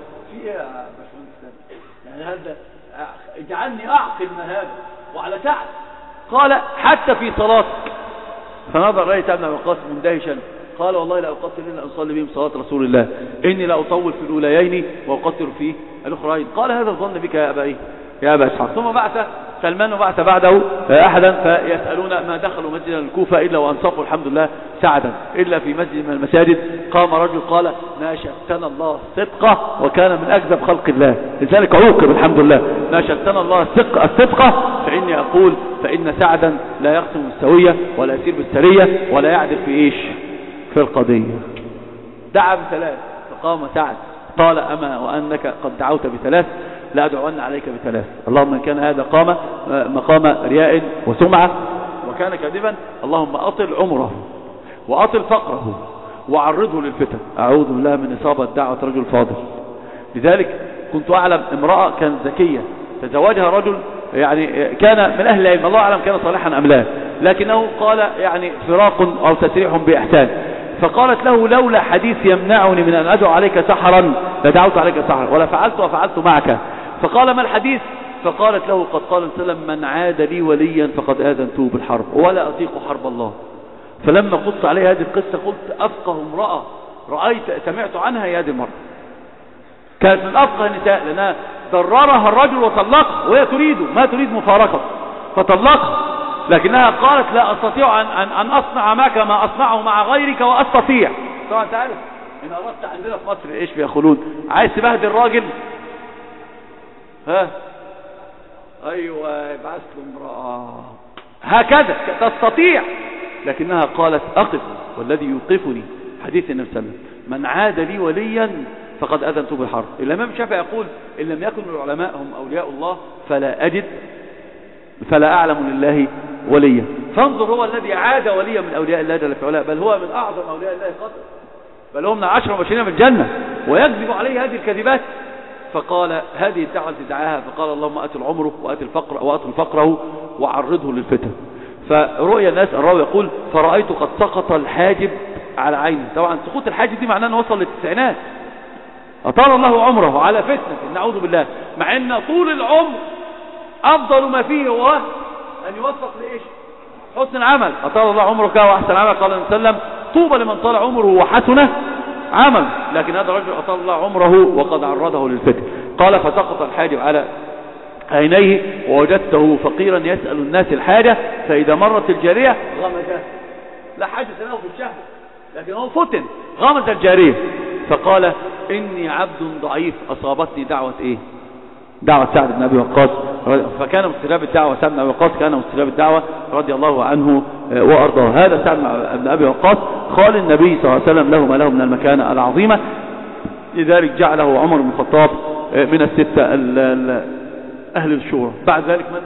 يعني هذا اجعلني أعقل ما هذا وعلى سعد. قال: حتى في صلاتك. فنظر إليه سعد بن أبي وقاص مندهشا، قال: والله لا أقصر إلا أن أصلي بهم صلاة رسول الله، إني لا أطول في الأوليين وأقصر في الأخرين. قال: هذا الظن بك يا أبا إيه؟ يا أبا إسحاق. ثم بعث سلمان وبعث بعده أحدا فيسألون ما دخلوا مسجد الكوفة إلا وأنصفوا الحمد لله سعدا، إلا في مسجد من المساجد قام رجل قال: ناشدتنا الله الصدقة، وكان من أكذب خلق الله، لذلك عوقب الحمد لله. ناشدتنا الله الصدقة، فإني أقول فإن سعدا لا يقسم بالسوية ولا يسير بالسرية ولا يعدل في إيش؟ في القضية. دعا بثلاث فقام سعد قال: أما وأنك قد دعوت بثلاث لا أدعون عليك بثلاث. اللهم إن كان هذا قام مقام رياء وسمعة وكان كاذبا، اللهم أطل عمره وأطل فقره وعرضه للفتن. أعوذ بالله من إصابة دعوة رجل فاضل. لذلك كنت أعلم امرأة كانت ذكية تزوجها رجل يعني كان من أهل العلم، الله أعلم كان صالحا أم لا، لكنه قال يعني فراق أو تسريح بإحسان. فقالت له: لولا حديث يمنعني من أن أدعو عليك سحرا لدعوت عليك سحرا ولا فعلت وفعلت معك. فقال: ما الحديث؟ فقالت له: قد قال صلى الله عليه وسلم: من عاد لي وليا فقد آذنته بالحرب ولا أطيق حرب الله. فلما قصت عليه هذه القصة قلت: أفقه امرأة سمعت عنها هي هذه المرأة. كانت من أفقه النساء، لأنها ضررها الرجل وطلقها وهي ما تريد مفارقة فطلقها، لكنها قالت: لا أستطيع أن أصنع معك ما أصنعه مع غيرك وأستطيع. طبعا أنت عارف إن أردت عندنا في مصر إيش يا خلود؟ عايز تبهدل الراجل؟ ها؟ أيوة، يبعث له امرأة هكذا تستطيع. لكنها قالت: أقف والذي يوقفني حديث النبي صلى الله عليه وسلم: من عاد لي وليا فقد أذنته بالحرب. الإمام الشافعي يقول: إن لم يكن العلماء هم أولياء الله فلا أعلم لله وليا. فانظر، هو الذي عاد وليا من أولياء الله جل في علاه، بل هو من أعظم أولياء الله قدرا، بل هو من 10 مبشرين بالجنة، ويكذب عليه هذه الكذبات. فقال: هذه الدعوة دعاها، فقال: اللهم أتل عمره وأتل فقره وعرضه للفتن. فرؤيا الناس، الراوي يقول: فرأيت قد سقط الحاجب على عينه. طبعا سقوط الحاجب دي معناه أنه وصل للتسعينات، أطال الله عمره على فتنة، نعوذ بالله، مع أن طول العمر أفضل ما فيه هو أن يوفق لإيش؟ حسن العمل. أطال الله عمرك وأحسن عمل. قال النبي صلى الله عليه وسلم: طوبى لمن طال عمره وحسن عمل. لكن هذا الرجل أطال الله عمره وقد عرضه للفتن. قال: فسقط الحاجب على عينيه ووجدته فقيرا يسأل الناس الحاجة، فإذا مرت الجارية غمزه. لا حاجة له في الشهر، لكن هو فتن، غمز الجارية فقال: إني عبد ضعيف أصابتني دعوة إيه؟ دعوة سعد بن أبي وقاص. فكان مستجاب الدعوة سعد بن أبي وقاص، كان مستجاب الدعوة رضي الله عنه وأرضاه. هذا سعد بن أبي وقاص قال النبي صلى الله عليه وسلم: له ما له من المكانة العظيمة. لذلك جعله عمر بن الخطاب من الستة أهل الشورى. بعد ذلك من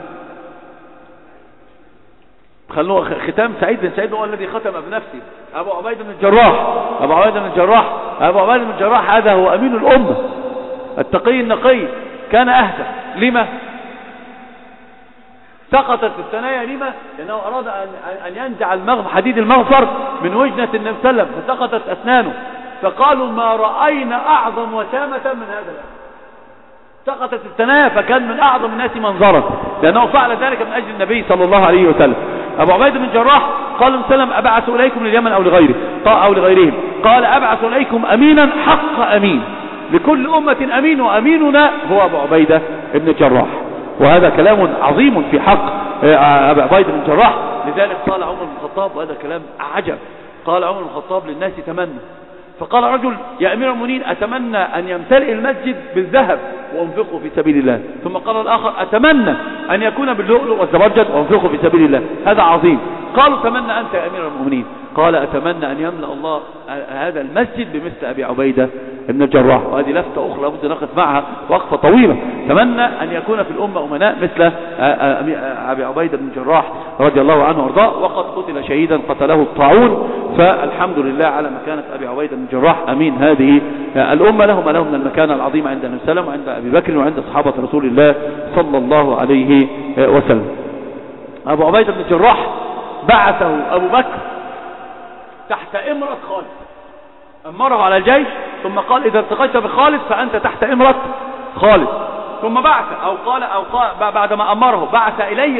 خلوه ختام سعيد بن سعيد هو الذي ختم بنفسه، أبو عبيدة بن الجراح. أبو عبيدة بن الجراح هذا هو أمين الأمة، التقي النقي، كان أهدى. لما سقطت الثنايا؟ لما؟ لأنه أراد أن ينزع حديد المغفر من وجنة النبي صلى الله عليه وسلم، فسقطت أسنانه، فقالوا: ما رأينا أعظم وسامة من هذا الأمر. سقطت الثنايا، فكان من أعظم الناس منظرا، لأنه فعل ذلك من أجل النبي صلى الله عليه وسلم. أبو عبيدة بن الجراح قال النبي صلى الله عليه وسلم: أبعث إليكم لليمن أو لغيرهم؟ قال: أبعث إليكم أمينا حق أمين، لكل أمة أمين، وأميننا هو أبو عبيدة بن الجراح. وهذا كلام عظيم في حق أبو عبيدة بن الجراح. لذلك قال عمر بن الخطاب، وهذا كلام عجب، قال عمر بن الخطاب للناس: تمنى. فقال رجل: يا أمير المؤمنين، أتمنى أن يمتلئ المسجد بالذهب وانفقوا في سبيل الله. ثم قال الآخر أتمنى أن يكون باللؤلؤ والزبرجد وانفقوا في سبيل الله. هذا عظيم. قالوا تمنى أنت يا أمير المؤمنين. قال أتمنى أن يملأ الله هذا المسجد بمثل أبي عبيدة بن الجراح. وهذه لفتة أخرى لابد نقف معها وقفة طويلة. تمنى أن يكون في الأمة أمناء مثل أبي عبيدة بن الجراح رضي الله عنه وارضاه، وقد قتل شهيدا قتله الطاعون. فالحمد لله على مكانة أبي عبيدة بن الجراح أمين هذه الأمة، له من المكانة العظيمة عند النبي صلى الله عليه وسلم وعند أبي بكر وعند صحابة رسول الله صلى الله عليه وسلم. أبو عبيدة بن الجراح بعثه أبو بكر تحت إمرة خالد، أمره على الجيش، ثم قال إذا التقيت بخالد فأنت تحت إمرة خالد. ثم بعث بعدما أمره بعث إليه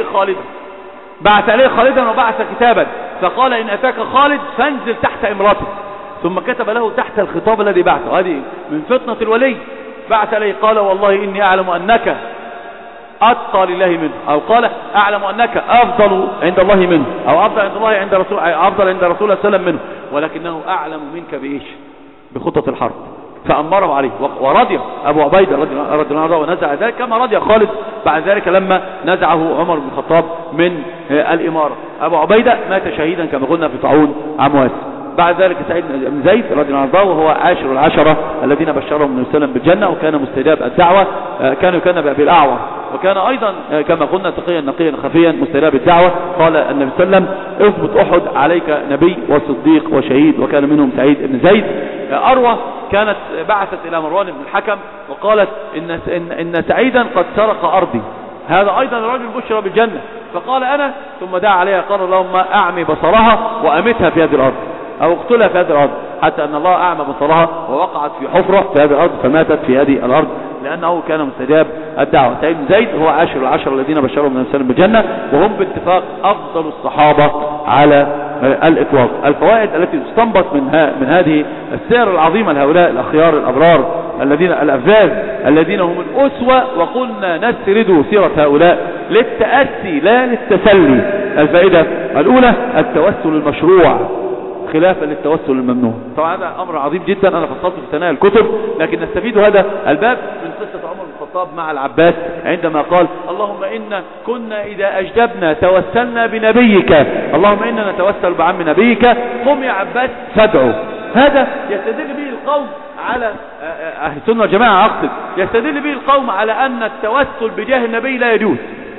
خالدا وبعث كتابا فقال إن أتاك خالد فانزل تحت إمرته. ثم كتب له تحت الخطاب الذي بعثه، هذه من فطنة الولي. بعث إليه قال والله إني أعلم أنك أتقى لله منه، أو قال أعلم أنك أفضل عند الله منه، أو أفضل عند الله عند رسول أفضل عند رسول الله صلى الله عليه وسلم منه، ولكنه أعلم منك بإيش؟ بخطة الحرب. فأمره عليه ورضي أبو عبيدة رضي الله عنه ونزع ذلك كما رضي خالد بعد ذلك لما نزعه عمر بن الخطاب من الإمارة. أبو عبيدة مات شهيدا كما قلنا في طاعون عمواس. بعد ذلك سعيد بن زيد رضي الله عنه وهو عاشر العشرة الذين بشرهم النبي صلى الله عليه وسلم بالجنة، وكان مستجاب الدعوة، كان يكنى بالأعور، وكان أيضا كما قلنا تقيا نقيا خفيا مستجاب الدعوة. قال النبي صلى الله عليه وسلم اثبت أحد عليك نبي وصديق وشهيد، وكان منهم سعيد بن زيد. أروى كانت بعثت إلى مروان بن الحكم وقالت إن سعيدا قد سرق أرضي، هذا أيضا الرجل بشر بالجنة. فقال أنا، ثم دعا عليها قال اللهم أعمي بصرها وأمتها في هذه الأرض، أو اقتلها في هذه الأرض، حتى أن الله أعمى بصرها ووقعت في حفرة في هذه الأرض فماتت في هذه الأرض لأنه كان مستجاب الدعوة. سعيد بن زيد هو عاشر العشر الذين بشرهم النبي صلى الله عليه وسلم بالجنة، وهم باتفاق أفضل الصحابة على الإطلاق. الفوائد التي تستنبط من هذه السير العظيمة لهؤلاء الأخيار الأبرار الذين الأفذاذ الذين هم الأسوة، وقلنا نسرد سيرة هؤلاء للتأسي لا للتسلي. الفائدة الأولى التوسل المشروع خلافا للتوسل الممنوع. طبعا هذا أمر عظيم جدا أنا فصلته في ثنايا الكتب، لكن نستفيد هذا الباب من قصة عمر بن الخطاب مع العباس عندما قال اللهم إن كنا إذا أجدبنا توسلنا بنبيك، اللهم إنا نتوسل بعم نبيك، قم يا عباس فادعوا. هذا يستدل به القوم على أهل السنة والجماعة، أقصد يستدل به القوم على أن التوسل بجاه النبي لا يجوز،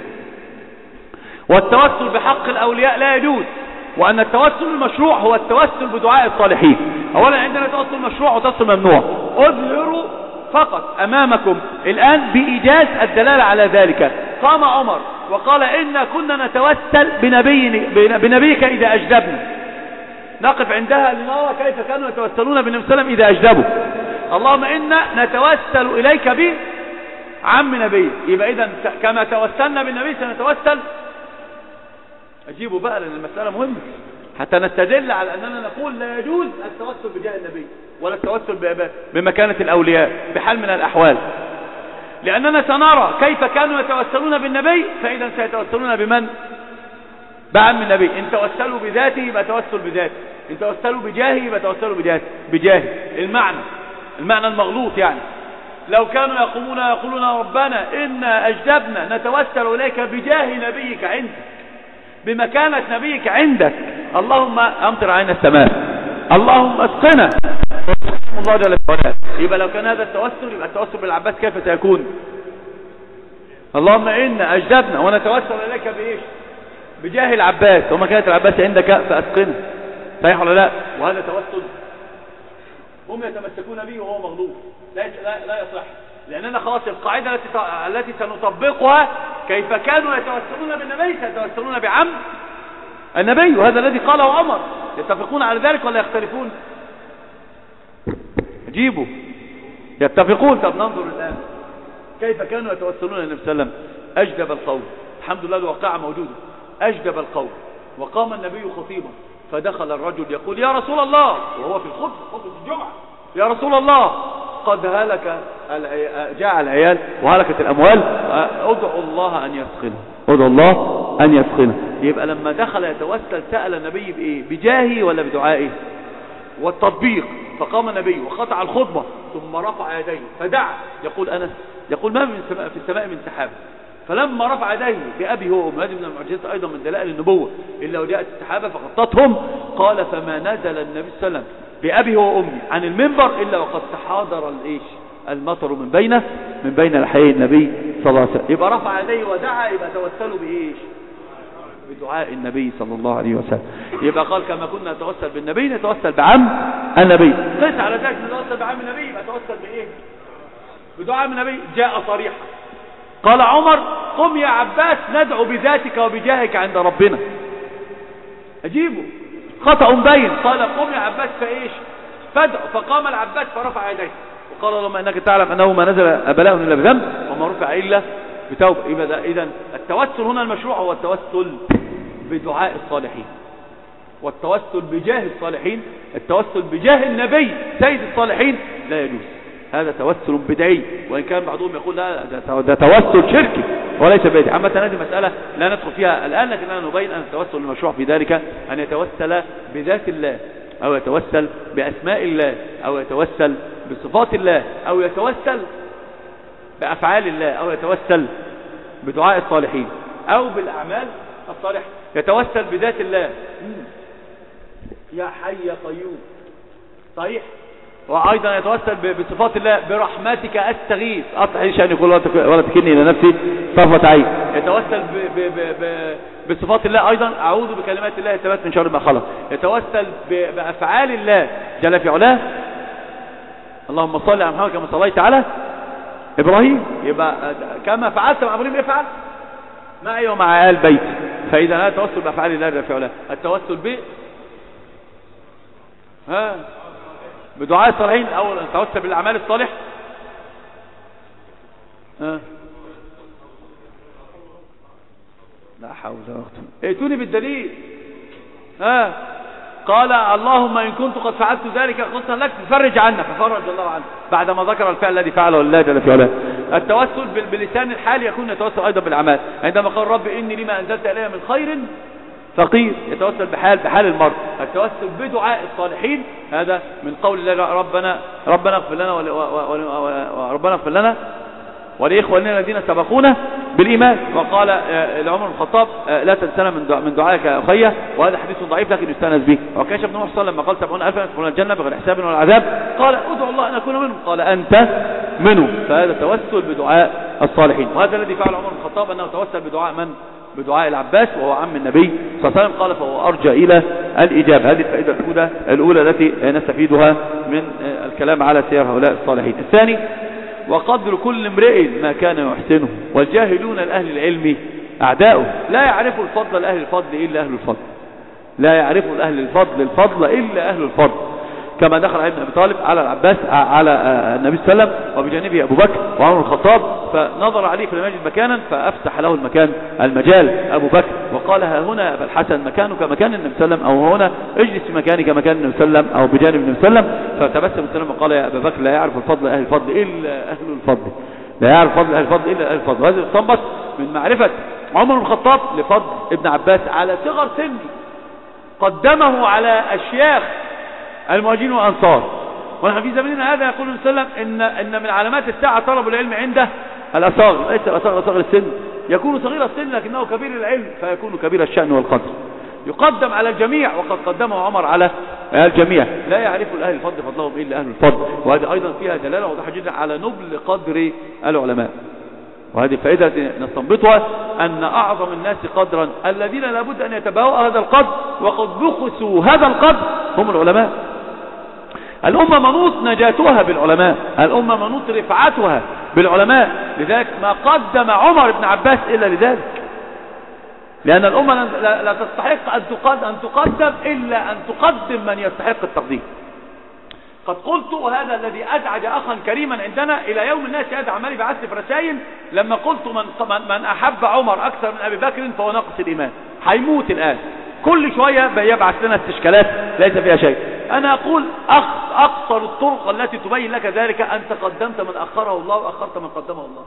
والتوسل بحق الأولياء لا يجوز، وأن التوسل المشروع هو التوسل بدعاء الصالحين. أولا عندنا توسل مشروع وتوسل ممنوع. أظهروا فقط أمامكم الآن بإيجاز الدلالة على ذلك. قام عمر وقال إنا كنا نتوسل بنبيك إذا أجدبنا. نقف عندها لنرى كيف كانوا يتوسلون بالنبي صلى الله عليه وسلم إذا أجدبوا. اللهم إنا نتوسل إليك بعم نبيك. يبقى إذن كما توسلنا بالنبي سنتوسل. أجيبوا بقى لأن المسألة مهمة حتى نستدل على أننا نقول لا يجوز التوسل بجاه النبي ولا التوسل بمكانة الأولياء بحال من الأحوال، لأننا سنرى كيف كانوا يتوسلون بالنبي، فإذا سيتوسلون بمن؟ بعم النبي. إن توسلوا بذاته يبقى توسل بذاته، إن توسلوا بجاهه يبقى توسلوا بجاهه. المعنى المغلوط يعني. لو كانوا يقولون ربنا إنا أجدبنا نتوسل إليك بجاه نبيك عندك، بمكانة نبيك عندك، اللهم أمطر علينا السماء، اللهم اسقنا الله جل وعلا. يبقى لو كان هذا التوسل يبقى التوسل بالعباس كيف سيكون؟ اللهم إنا أجدبنا ونتوسل إليك بإيش؟ بجاه العباس، ومكانة العباس عندك فأسقنا. صحيح ولا لا؟ وهذا توسل هم يتمسكون به وهو مغلوب، لا يصح، لأننا خلاص القاعدة التي سنطبقها كيف كانوا يتوسلون بالنبي سيتوسلون بعم النبي، وهذا الذي قاله عمر. يتفقون على ذلك ولا يختلفون؟ جيبوا يتفقون. طب ننظر الآن كيف كانوا يتوسلون النبي صلى الله عليه وسلم. أجدب القوم، الحمد لله الواقعة موجودة، أجدب القوم وقام النبي خطيبا، فدخل الرجل يقول يا رسول الله، وهو في خطبة الجمعة، يا رسول الله قد هلك جاء العيال وهلكت الأموال، ادعوا الله أن يسقنا، ادعوا الله أن يسقنا. يبقى لما دخل يتوسل سأل النبي بإيه؟ بجاهه ولا بدعائه؟ والتطبيق فقام النبي وقطع الخطبة ثم رفع يديه فدعا. يقول أنس يقول ما في السماء من سحاب، فلما رفع يديه بأبي هو وأمي، هذه من المعجزات أيضا من دلائل النبوة، إلا وجاءت السحابة فغطتهم. قال فما نزل النبي صلى الله عليه وسلم بأبي هو وأمي عن المنبر إلا وقد تحاضر المطر من بين لحيي النبي صلى الله عليه وسلم. يبقى رفع يديه ودعا، يبقى توسلوا بإيش؟ بدعاء النبي صلى الله عليه وسلم. يبقى قال كما كنا نتوسل بالنبي نتوسل بعم النبي. قيس على ذلك نتوسل بعم النبي، يبقى توسل بإيه؟ بدعاء النبي. جاء صريحا قال عمر قم يا عباس ندعو بذاتك وبجاهك عند ربنا. أجيبه خطأ بين. قال قم يا عباس فإيش؟ فادعو. فقام العباس فرفع يديه وقال اللهم إنك تعلم أنه ما نزل بلاء إلا بذنب وما رفع إلا بتوبة. إذن التوسل هنا المشروع هو التوسل بدعاء الصالحين، والتوسل بجاه الصالحين، التوسل بجاه النبي سيد الصالحين لا يجوز. هذا توسل بدعي، وإن كان بعضهم يقول لا ده توسل شركي وليس بدعي. عامة هذه مسألة لا ندخل فيها الآن، لكننا نبين أن التوسل المشروع في ذلك أن يتوسل بذات الله، أو يتوسل بأسماء الله، أو يتوسل بصفات الله، أو يتوسل بأفعال الله، أو يتوسل بدعاء الصالحين، أو بالأعمال الصالحة. يتوسل بذات الله يا حي يا قيوم صحيح. وأيضا يتوسل بصفات الله برحمتك أستغيث أصلح شأني يقول ولا تكلني إلى نفسي طرفة عين. يتوسل بصفات الله أيضا أعوذ بكلمات الله التامات من شر ما خلق. يتوسل بأفعال الله جل في علاه اللهم صل على محمد كما صليت على إبراهيم، يبقى كما فعلت مع إبراهيم افعل معي ومع آل بيت. فإذا هذا التوسل بأفعال الله جل في علاه. التوسل بدعاء الصالحين، أو التوسل بالأعمال الصالحة. لا حول ولا قوة. ائتوني بالدليل. قال اللهم إن كنت قد فعلت ذلك قصة لك تفرج عنك، ففرج الله عنه بعدما ذكر الفعل الذي فعله الله جل في علاه. التوسل بلسان الحال يكون يتوسل أيضا بالأعمال، عندما قال رب إني لما أنزلت إلي من خير فقير، يتوسل بحال المرء. التوسل بدعاء الصالحين هذا من قول الله ربنا اغفر لنا وربنا اغفر لنا ولإخواننا الذين سبقونا بالإيمان. وقال لعمر بن الخطاب لا تنسنا من دعائك يا أخي، وهذا حديث ضعيف لكن يستانس به. وكاش ابن محصن لما قال 70,000 يدخلون الجنة بغير حساب ولا عذاب قال ادعو الله أن أكون منهم، قال أنت منه. فهذا توسل بدعاء الصالحين. وهذا الذي فعل عمر بن الخطاب أنه توسل بدعاء من؟ بدعاء العباس وهو عم النبي صلى الله عليه وسلم. قال فهو أرجى إلى الإجابة. هذه الفائدة الأولى التي نستفيدها من الكلام على سير هؤلاء الصالحين. الثاني وقدر كل امرئ ما كان يحسنه، والجاهلون الأهل العلم أعداؤه. لا يعرف الفضل لأهل الفضل إلا أهل الفضل، لا يعرف الأهل الفضل إلا أهل الفضل. كما دخل ابن أبي طالب على العباس على النبي صلى الله عليه وسلم وبجانبه أبو بكر وعمر الخطاب، فنظر عليه فلم يجد مكانا فأفسح له المجال أبو بكر وقال ها هنا أبا الحسن مكانك مكان النبي صلى الله عليه وسلم، أو هنا اجلس في مكانك مكان النبي صلى الله عليه وسلم أو بجانب النبي صلى الله عليه وسلم. فتبسم السلام وقال يا أبا بكر لا يعرف الفضل أهل الفضل إلا أهل الفضل، لا يعرف فضل أهل الفضل إلا أهل الفضل. وهذا يستنبط من معرفة عمر بن الخطاب لفضل ابن عباس على صغر سنه، قدمه على أشياخ المهاجرين والأنصار. ونحن في زماننا هذا يقول النبي صلى الله عليه وسلم إن من علامات الساعة طلب العلم عنده الأصاغر، ليس الأصاغر صغر السن، يكون صغير السن لكنه كبير العلم فيكون كبير الشأن والقدر، يقدم على الجميع وقد قدمه عمر على الجميع. لا يعرف الأهل الفضل فضلهم إلا أهل الفضل. وهذا أيضا فيها دلالة واضحة جدا على نبل قدر العلماء. وهذه الفائدة نستنبطها أن أعظم الناس قدرا الذين لابد أن يتباوأوا هذا القدر وقد بخسوا هذا القدر هم العلماء. الأمة منوط نجاتها بالعلماء، الأمة منوط رفعتها بالعلماء. لذلك ما قدم عمر بن عباس إلا لذلك، لأن الأمة لا تستحق أن تقدم إلا أن تقدم من يستحق التقديم. قد قلت وهذا الذي أزعج أخا كريما عندنا إلى يوم الناس هذا عمال يبعث لي رسائل لما قلت من أحب عمر أكثر من أبي بكر فهو ناقص الإيمان، هيموت الآن. كل شوية بيبعث لنا استشكالات ليس فيها شيء. أنا أقول أقصر الطرق التي تبين لك ذلك أنت قدمت من أخره الله وأخرت من قدمه الله.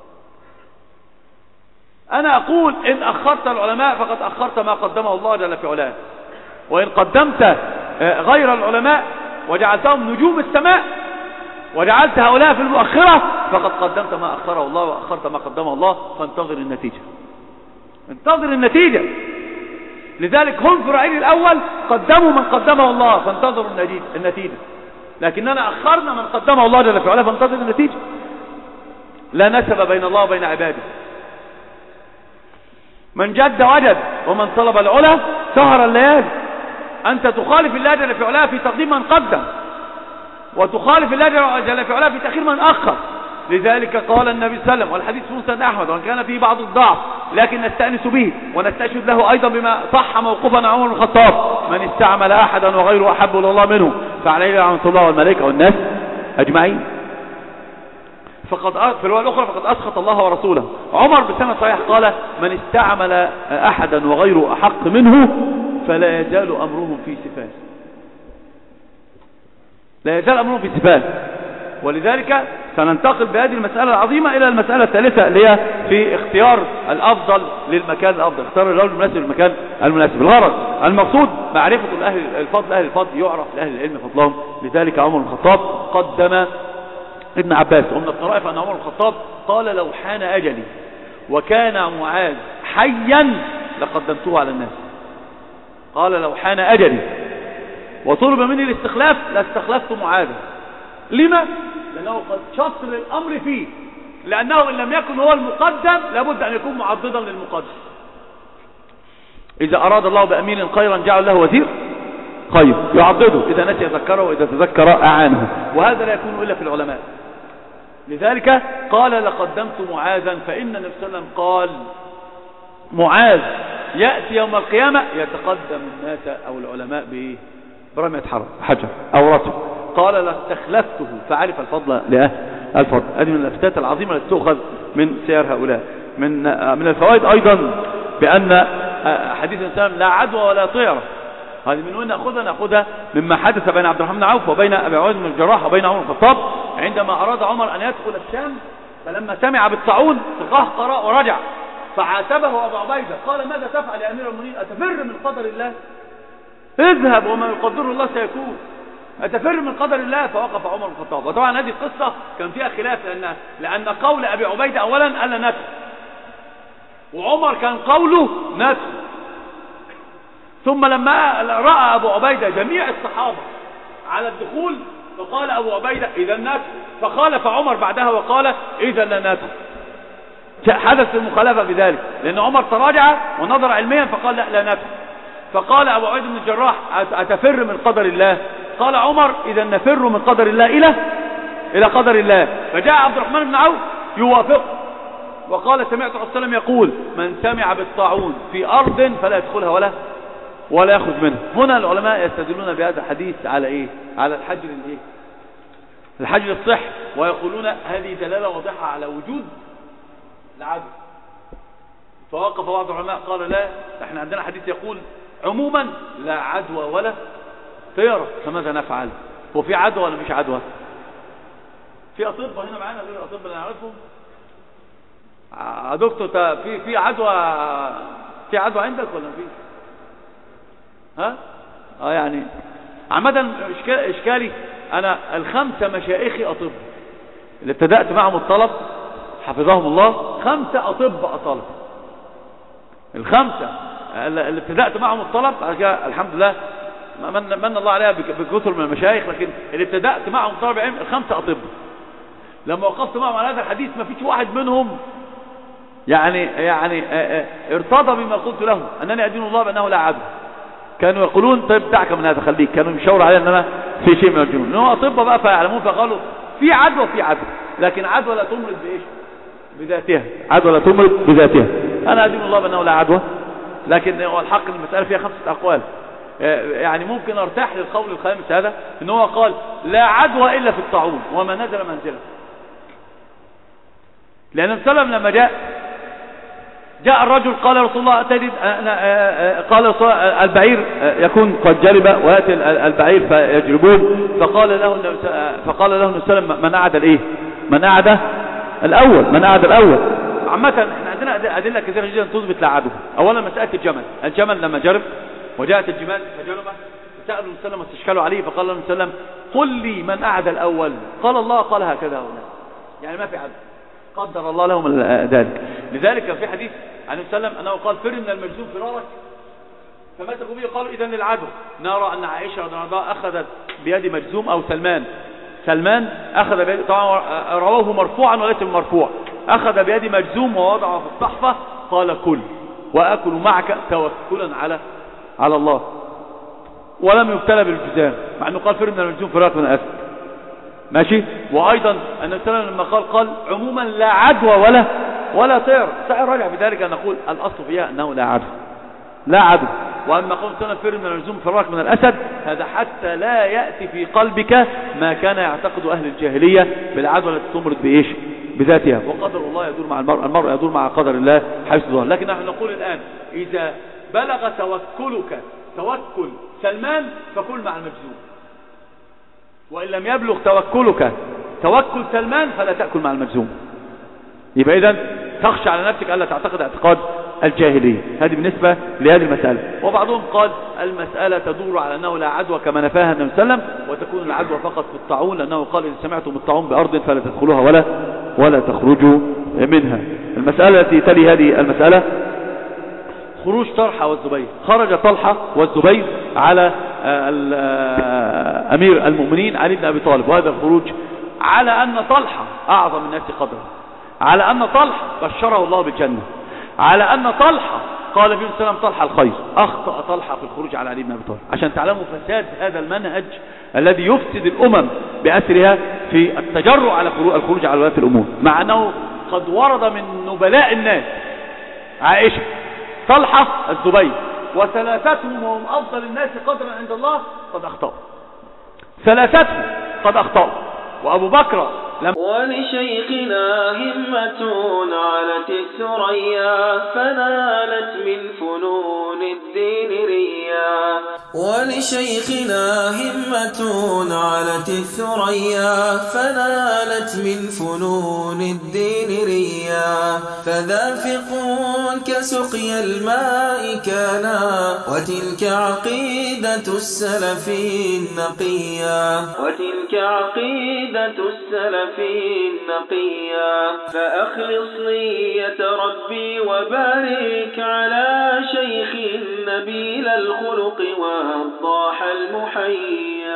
أنا أقول إن أخرت العلماء فقد أخرت ما قدمه الله جل في علاه، وإن قدمت غير العلماء وجعلتهم نجوم السماء وجعلت هؤلاء في المؤخرة فقد قدمت ما أخره الله وأخرت ما قدمه الله، فانتظر النتيجة. انتظر النتيجة. لذلك هم في الرعيل الأول قدموا من قدمه الله فانتظروا النتيجة، لكننا أخرنا من قدمه الله جل في علاه فانتظر النتيجة. لا نسب بين الله وبين عباده. من جد وجد ومن طلب العلا سهر الليالي. أنت تخالف الله جل في علاه في تقديم من قدم، وتخالف الله جل في علاه في تأخير من أخر. لذلك قال النبي صلى الله عليه وسلم، والحديث في مسند أحمد وان كان فيه بعض الضعف لكن نستأنس به ونستشهد له أيضا بما صح موقوفا عن عمر بن الخطاب: من استعمل أحدا وغيره أحب إلى الله منه فعليه لعنة الله والملائكة والناس أجمعين. في الرواية الأخرى فقد أسخط الله ورسوله. عمر بسند صحيح قال: من استعمل أحدا وغيره أحق منه فلا يزال أمرهم في سفاه. لا يزال أمرهم في سفاه. ولذلك سننتقل بهذه المسألة العظيمة إلى المسألة الثالثة اللي هي في اختيار الأفضل للمكان الأفضل، اختيار الرجل المناسب للمكان المناسب. الغرض المقصود معرفة أهل الفضل يعرف لأهل العلم فضلهم. لذلك عمر بن الخطاب قدم ابن عباس، ومن الطرائف أن عمر بن الخطاب قال: لو حان أجلي وكان معاذ حيا لقدمته على الناس. قال: لو حان أجلي وطلب مني الاستخلاف لاستخلفت معاذا. لما؟ لأنه قد شطر الأمر فيه، لأنه إن لم يكن هو المقدم لابد أن يكون معضدا للمقدم. إذا أراد الله بأمين خيرا جعل له وزير خير يعضده، إذا نسي يذكره وإذا تذكر أعانه، وهذا لا يكون إلا في العلماء. لذلك قال: لقدمت معاذا، فإن النبي صلى الله عليه وسلم قال: معاذ يأتي يوم القيامة يتقدم الناس أو العلماء برمية حجر أو رطب. قال: لاستخلفته، فعرف الفضل لأهل الفضل. هذه من الأفتات العظيمة التي تؤخذ من سير هؤلاء. من الفوائد أيضا بأن حديث الإنسان لا عدوى ولا طيرة. هذه من وين نأخذها مما حدث بين عبد الرحمن بن عوف وبين أبي عبيدة بن الجراح وبين عمر بن الخطاب عندما أراد عمر أن يدخل الشام، فلما سمع بالطاعون تقهقر ورجع، فعاتبه أبو عبيدة قال: ماذا تفعل يا أمير المؤمنين؟ أتفر من قدر الله؟ اذهب وما يقدره الله سيكون. أتفر من قدر الله؟ فوقف عمر بن الخطاب. وطبعا هذه القصة كان فيها خلاف، لأن قول أبي عبيدة أولا قال ندخل، وعمر كان قوله ندخل. ثم لما رأى أبو عبيدة جميع الصحابة على الدخول فقال أبو عبيدة: إذا ندخل. فخالف عمر بعدها وقال: إذا لا ندخل. حدث المخالفة بذلك، لأن عمر تراجع ونظر علميا فقال: لا ندخل. فقال أبو عبيدة بن الجراح: أتفر من قدر الله؟ قال عمر: إذا نفر من قدر الله إلى قدر الله. فجاء عبد الرحمن بن عوف يوافق وقال: سمعت الرسول صلى الله عليه وسلم يقول: من سمع بالطاعون في أرض فلا يدخلها ولا يأخذ منها. هنا العلماء يستدلون بهذا الحديث على إيه؟ على الحجر الإيه؟ الحجر الصح، ويقولون هذه دلالة واضحة على وجود العدو. فوقف بعض العلماء قال: لا، احنا عندنا حديث يقول عموما لا عدوى ولا طيرة، فماذا نفعل؟ هو في عدوى ولا مش عدوى؟ في أطباء هنا معانا غير الأطباء اللي نعرفهم؟ دكتور في عدوى عندك ولا مفيش؟ ها؟ يعني عامة إشكالي أنا الخمسة مشايخي أطباء اللي ابتدأت معهم الطلب حفظهم الله، 5 أطباء طلب. الخمسة اللي ابتدأت معهم الطلب الحمد لله من الله عليها بكثر من المشايخ، لكن اللي ابتدأت معهم طلب علم 5 أطباء. لما وقفت معهم على هذا الحديث ما فيش واحد منهم يعني ارتضى بما قلت له أنني أدين الله بأنه لا عدو. كانوا يقولون: طيب دعك من هذا خليك. كانوا يشاوروا علي أن أنا في شيء من الجنون، إنه أطباء بقى فيعلمون، فقالوا في عدوى لكن عدوى لا تمرض بإيش؟ بذاتها. عدوى لا تمرض بذاتها. أنا أدين الله بأنه لا عدوى، لكن هو الحق المسألة فيها 5 أقوال. يعني ممكن ارتاح للقول الخامس هذا، إن هو قال لا عدوى إلا في الطاعون وما نزل منزله. لأن النبي صلى الله عليه وسلم لما جاء الرجل قال: رسول الله تجد قال البعير يكون قد جرب ويأتي البعير فيجربوه. فقال له النبي صلى الله عليه وسلم: من أعد الإيه؟ من أعد الأول. عامة احنا عندنا أدلة كثيرة جدا تثبت لا عدوى. أولا مسألة الجمل لما جرب وجاءت الجمال فجربت سألوا النبي صلى الله عليه وسلم واستشكلوا عليه، فقال النبي صلى الله عليه وسلم قل لي من أعدى الأول؟ قال الله. قال هكذا هنا، يعني ما في عدل، قدر الله لهم ذلك. لذلك في حديث عن النبي صلى الله عليه وسلم أنه قال فر من المجذوم فرارك، فمسكوا به قالوا إذن للعدو. نرى أن عائشة رضي الله عنها أخذت بيد مجذوم أو سلمان أخذ بيد، طبعا رواه مرفوعا وليس مرفوع، أخذ بيد مجذوم ووضعه في الصحفة، قال كل وأكل معك توكلا على الله، ولم يبتلى بالجذام، مع أنه قال فر من المجذوم فرارك من الأسد. ماشي. وأيضا النبي صلى الله عليه وسلم لما قال عموما لا عدوى ولا طير. راجع بذلك أن نقول الأصل فيها أنه لا عدو. وأما قول سنة فر من المجذوم فرارك من الأسد، هذا حتى لا يأتي في قلبك ما كان يعتقد أهل الجاهلية بالعدوى التي تمرض بإيش؟ بذاتها. وقدر الله يدور مع المرء يدور مع قدر الله حيث ظهر. لكن نحن نقول الآن إذا بلغ توكلك توكل سلمان فكل مع المجذوم، وإن لم يبلغ توكلك توكل سلمان فلا تأكل مع المجذوم. يبقى إذن تخشى على نفسك ألا تعتقد اعتقاد الجاهلية. هذه بالنسبة لهذه المسألة. وبعضهم قال المسألة تدور على أنه لا عدوى كما نفاها النبي صلى الله عليه وسلم، وتكون العدوى فقط في الطاعون، لأنه قال إذا سمعتم الطاعون بأرض فلا تدخلوها ولا تخرجوا منها. المسألة التي تلي هذه المسألة خروج طلحة والزبير. خرج طلحة والزبير على أمير المؤمنين علي بن أبي طالب، وهذا الخروج على أن طلحة أعظم الناس قدرا، على أن طلحة بشره الله بالجنة، على أن طلحة قال فيه السلام طلحة الخير. أخطأ طلحة في الخروج على علي بن أبي طالب، عشان تعلموا فساد هذا المنهج الذي يفسد الأمم بأسرها في التجرؤ على الخروج على ولاة الأمور، مع أنه قد ورد من نبلاء الناس عائشة طلحة الزبير، وثلاثتهم وهم أفضل الناس قدرا عند الله قد أخطأوا، ثلاثتهم قد أخطأوا. وأبو بكر ولشيخنا همة علت الثريا فنالت من فنون الدين ريا. ولشيخنا همة علت الثريا فنالت من فنون الدين ريا. فذافق كسقي الماء كانا وتلك عقيدة السلف النقيا. وتلك عقيدة السلف النقيا. فأخلص نية ربي وبارك على شيخ نبيل الخلق وضاح المحيا.